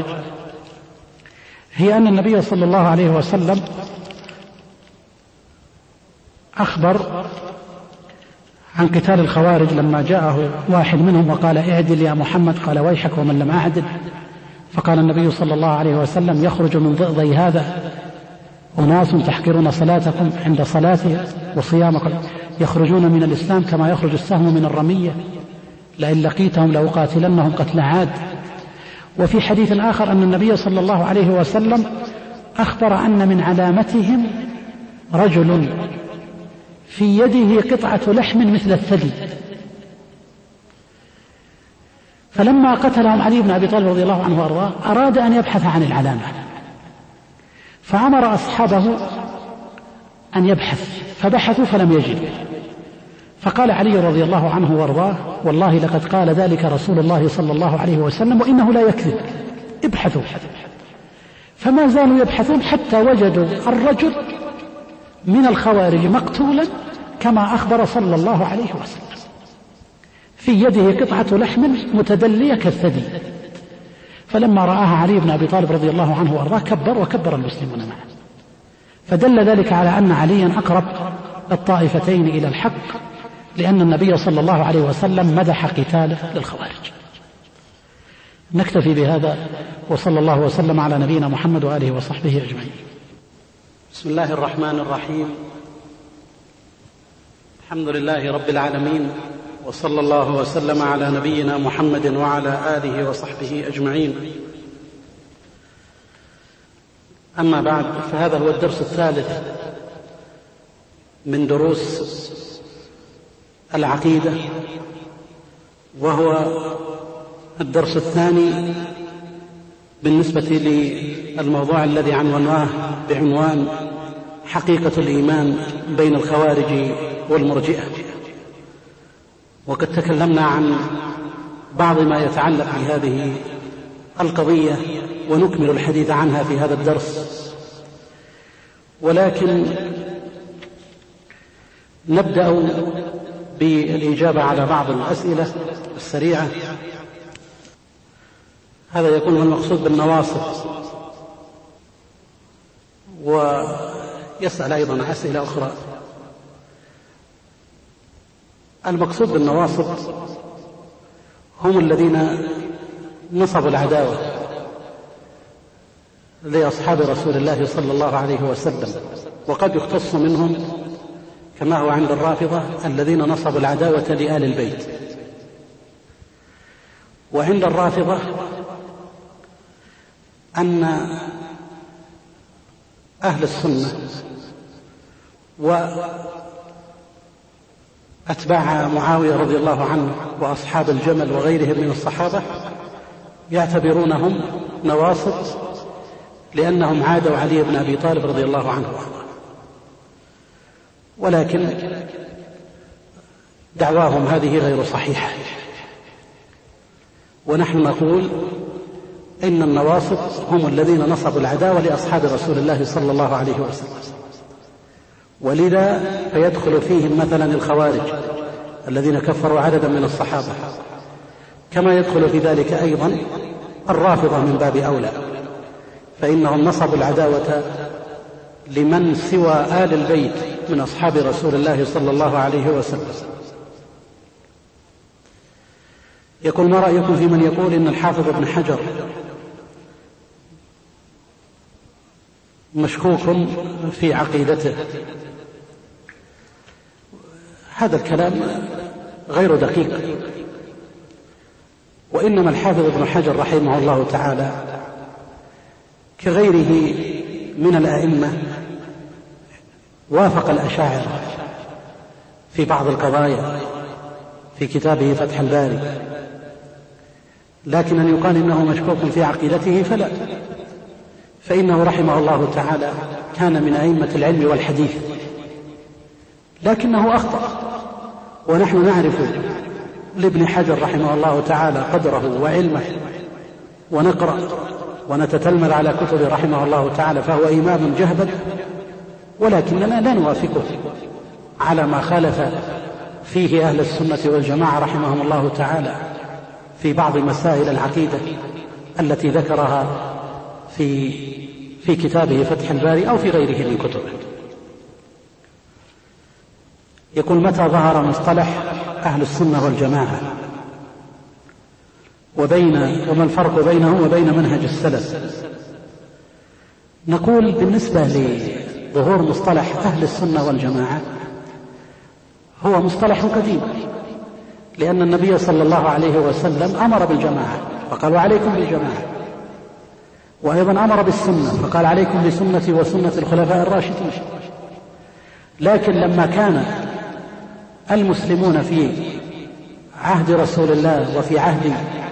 هي أن النبي صلى الله عليه وسلم أخبر عن قتال الخوارج لما جاءه واحد منهم وقال اعدل يا محمد، قال ويحك ومن لم أعدل. فقال النبي صلى الله عليه وسلم يخرج من ضئضي هذا أناس تحقرون صلاتكم عند صلاته وصيامكم، يخرجون من الإسلام كما يخرج السهم من الرمية، لئن لقيتهم لأقاتلنهم قتل عاد. وفي حديث آخر أن النبي صلى الله عليه وسلم أخبر أن من علامتهم رجل في يده قطعة لحم مثل الثدي، فلما قتلهم علي بن أبي طالب رضي الله عنه وأرضاه أراد أن يبحث عن العلامة، فأمر أصحابه أن يبحث، فبحثوا فلم يجدوا، فقال علي رضي الله عنه وارضاه والله لقد قال ذلك رسول الله صلى الله عليه وسلم وإنه لا يكذب، ابحثوا. فما زالوا يبحثون حتى وجدوا الرجل من الخوارج مقتولا كما أخبر صلى الله عليه وسلم، في يده قطعة لحم متدلية كالثدي. فلما رآها علي بن أبي طالب رضي الله عنه وارضاه كبر وكبر المسلمون معه، فدل ذلك على أن عليا أقرب الطائفتين إلى الحق، لأن النبي صلى الله عليه وسلم مدح قتاله للخوارج. نكتفي بهذا، وصلى الله وسلم على نبينا محمد وآله وصحبه أجمعين. بسم الله الرحمن الرحيم، الحمد لله رب العالمين، وصلى الله وسلم على نبينا محمد وعلى آله وصحبه أجمعين. أما بعد، فهذا هو الدرس الثالث من دروس العقيدة، وهو الدرس الثاني بالنسبة للموضوع الذي عنوناه بعنوان حقيقة الإيمان بين الخوارج والمرجئة. وقد تكلمنا عن بعض ما يتعلق بهذه القضية ونكمل الحديث عنها في هذا الدرس، ولكن نبدأ بالإجابة على بعض الأسئلة السريعة. هذا يكون المقصود بالنواصب، ويسأل أيضا أسئلة أخرى. المقصود بالنواصب هم الذين نصبوا العداوة لأصحاب رسول الله صلى الله عليه وسلم، وقد يختص منهم كما هو عند الرافضة الذين نصبوا العداوة لآل البيت. وعند الرافضة أن أهل السنة وأتباع معاوية رضي الله عنه وأصحاب الجمل وغيرهم من الصحابة يعتبرونهم نواصب لأنهم عادوا علي بن أبي طالب رضي الله عنه، ولكن دعواهم هذه غير صحيحة. ونحن نقول إن النواصب هم الذين نصبوا العداوة لأصحاب رسول الله صلى الله عليه وسلم، ولذا فيدخل فيهم مثلا الخوارج الذين كفروا عددا من الصحابة، كما يدخل في ذلك أيضا الرافضة من باب أولى، فإنهم نصبوا العداوة لمن سوى آل البيت من أصحاب رسول الله صلى الله عليه وسلم. يقول: ما رأيكم في من يقول إن الحافظ ابن حجر مشكوك في عقيدته؟ هذا الكلام غير دقيق، وإنما الحافظ ابن حجر رحمه الله تعالى كغيره من الأئمة وافق الأشاعرة في بعض القضايا في كتابه فتح الباري، لكن أن يقال إنه مشكوك في عقيدته فلا، فإنه رحمه الله تعالى كان من أئمة العلم والحديث، لكنه أخطأ، ونحن نعرف لابن حجر رحمه الله تعالى قدره وعلمه، ونقرأ ونتتلمذ على كتب رحمه الله تعالى، فهو إمام جهبذ، ولكننا لا نوافقه على ما خالف فيه أهل السنة والجماعة رحمهم الله تعالى في بعض مسائل العقيدة التي ذكرها في في كتابه فتح الباري أو في غيره من كتبه. يقول: متى ظهر مصطلح أهل السنة والجماعة وبين وما الفرق بينه وبين منهج السلف؟ نقول بالنسبة لظهور مصطلح أهل السنة والجماعة هو مصطلح قديم، لأن النبي صلى الله عليه وسلم أمر بالجماعة فقال: عليكم بالجماعة، وأيضا أمر بالسنة فقال: عليكم بسنتي وسنة الخلفاء الراشدين. لكن لما كان المسلمون في عهد رسول الله وفي عهد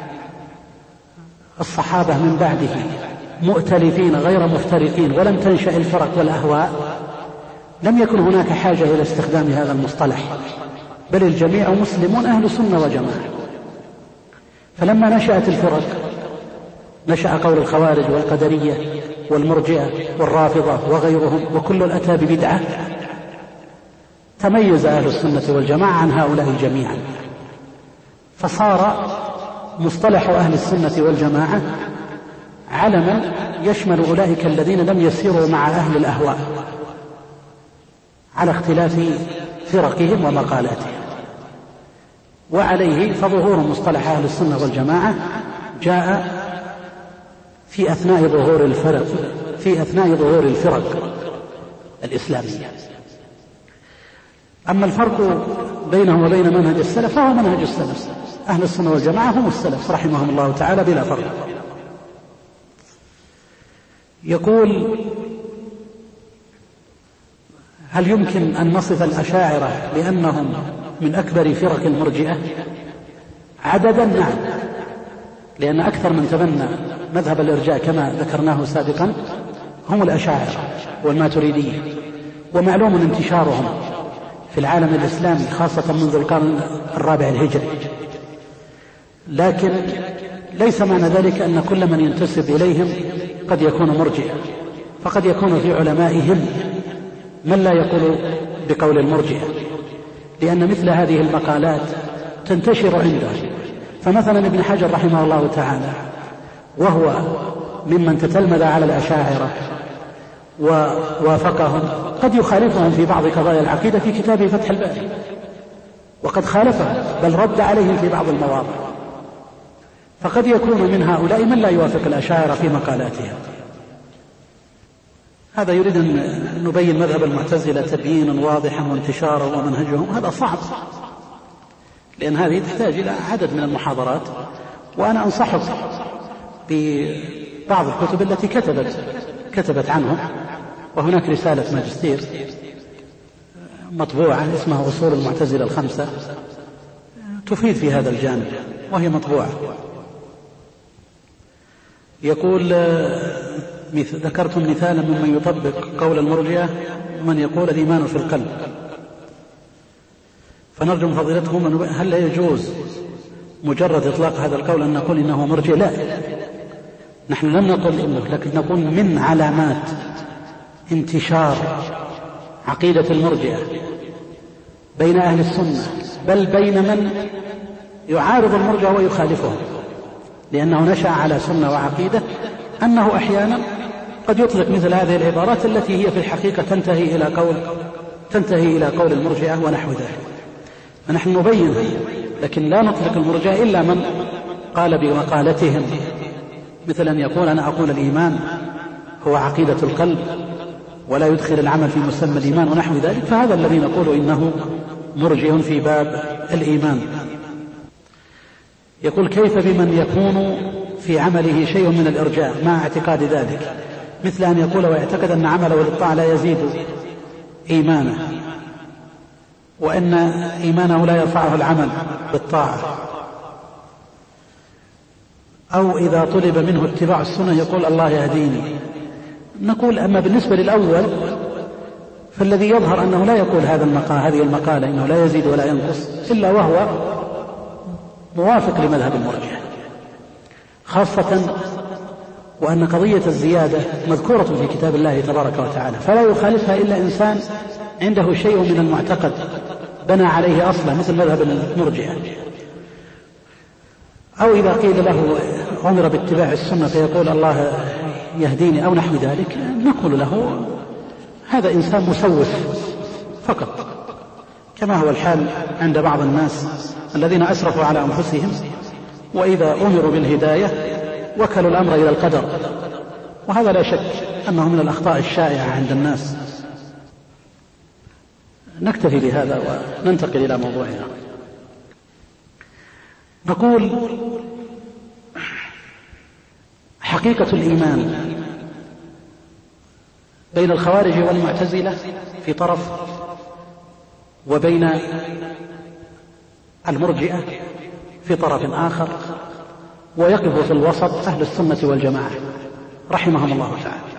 الصحابة من بعده مؤتلفين غير مفترقين ولم تنشأ الفرق والأهواء، لم يكن هناك حاجة إلى استخدام هذا المصطلح، بل الجميع مسلمون أهل سنة وجماعة. فلما نشأت الفرق، نشأ قول الخوارج والقدرية والمرجئة والرافضة وغيرهم وكل أتى ببدعة، تميز أهل السنة والجماعة عن هؤلاء جميعا، فصار مصطلح أهل السنة والجماعة علما يشمل أولئك الذين لم يسيروا مع أهل الأهواء على اختلاف فرقهم ومقالاتهم. وعليه فظهور مصطلح أهل السنة والجماعة جاء في أثناء ظهور الفرق في أثناء ظهور الفرق الإسلامية. أما الفرق بينه وبين منهج السلف فهو منهج السلف، أهل السنة والجماعة هم السلف رحمهم الله تعالى بلا فرق. يقول: هل يمكن أن نصف الأشاعرة بأنهم من أكبر فرق المرجئة؟ عددا نعم، لأن أكثر من تبنى مذهب الإرجاء كما ذكرناه سابقا هم الأشاعرة والماتريدية، ومعلوم انتشارهم في العالم الإسلامي خاصة منذ القرن الرابع الهجري. لكن ليس معنى ذلك أن كل من ينتسب إليهم قد يكون مرجئا، فقد يكون في علمائهم من لا يقول بقول المرجئة، لأن مثل هذه المقالات تنتشر عنده. فمثلا ابن حجر رحمه الله تعالى وهو ممن تتلمذ على الأشاعرة ووافقهم قد يخالفهم في بعض قضايا العقيدة في كتابه فتح الباري، وقد خالفهم بل رد عليهم في بعض المواضع. فقد يكون من هؤلاء من لا يوافق الأشاعرة في مقالاتهم. هذا يريد أن نبين مذهب المعتزلة تبيينا واضحا وانتشارا ومنهجهم، هذا صعب، لأن هذه تحتاج إلى عدد من المحاضرات. وأنا أنصحك ببعض الكتب التي كتبت كتبت عنهم، وهناك رسالة ماجستير مطبوعة اسمها أصول المعتزلة الخمسة تفيد في هذا الجانب، وهي مطبوعة. يقول: ذكرتم مثالا ممن يطبق قول المرجئة من يقول الإيمان في القلب، فنرجو من فضيلتكم هل لا يجوز مجرد إطلاق هذا القول أن نقول إنه مرجئ؟ لا، نحن لم نقل إنه، لكن نقول من علامات انتشار عقيدة المرجئة بين أهل السنة بل بين من يعارض المرجئة ويخالفهم، لأنه نشأ على سنة وعقيدة، أنه أحيانا قد يطلق مثل هذه العبارات التي هي في الحقيقة تنتهي إلى قول تنتهي إلى قول المرجئة ونحو ذلك. فنحن نبين، لكن لا نطلق المرجئة إلا من قال بمقالتهم، مثل أن يقول أنا أقول الإيمان هو عقيدة القلب ولا يدخل العمل في مسمى الإيمان ونحو ذلك، فهذا الذي نقول إنه مرجئ في باب الإيمان. يقول: كيف بمن يكون في عمله شيء من الإرجاء مع اعتقاد ذلك، مثل أن يقول ويعتقد أن عمله للطاعة لا يزيد إيمانه، وأن إيمانه لا يرفعه العمل بالطاعة، أو إذا طلب منه اتباع السنة يقول الله يهديني. نقول: أما بالنسبة للأول فالذي يظهر أنه لا يقول هذا المقال هذه المقالة إنه لا يزيد ولا ينقص إلا وهو موافق لمذهب المرجئة، خاصة وأن قضية الزيادة مذكورة في كتاب الله تبارك وتعالى، فلا يخالفها إلا إنسان عنده شيء من المعتقد بنى عليه أصلا مثل مذهب المرجئة. أو إذا قيل له أمر باتباع السنة فيقول الله يهديني أو نحو ذلك، نقول له هذا إنسان مسوف فقط، كما هو الحال عند بعض الناس الذين أسرفوا على أنفسهم، وإذا أمروا بالهداية وكلوا الأمر إلى القدر، وهذا لا شك أنه من الأخطاء الشائعة عند الناس. نكتفي بهذا وننتقل إلى موضوعنا. نقول حقيقة الإيمان بين الخوارج والمعتزلة في طرف، وبين المرجئة في طرف آخر، ويقف في الوسط أهل السنة والجماعة رحمهم الله تعالى.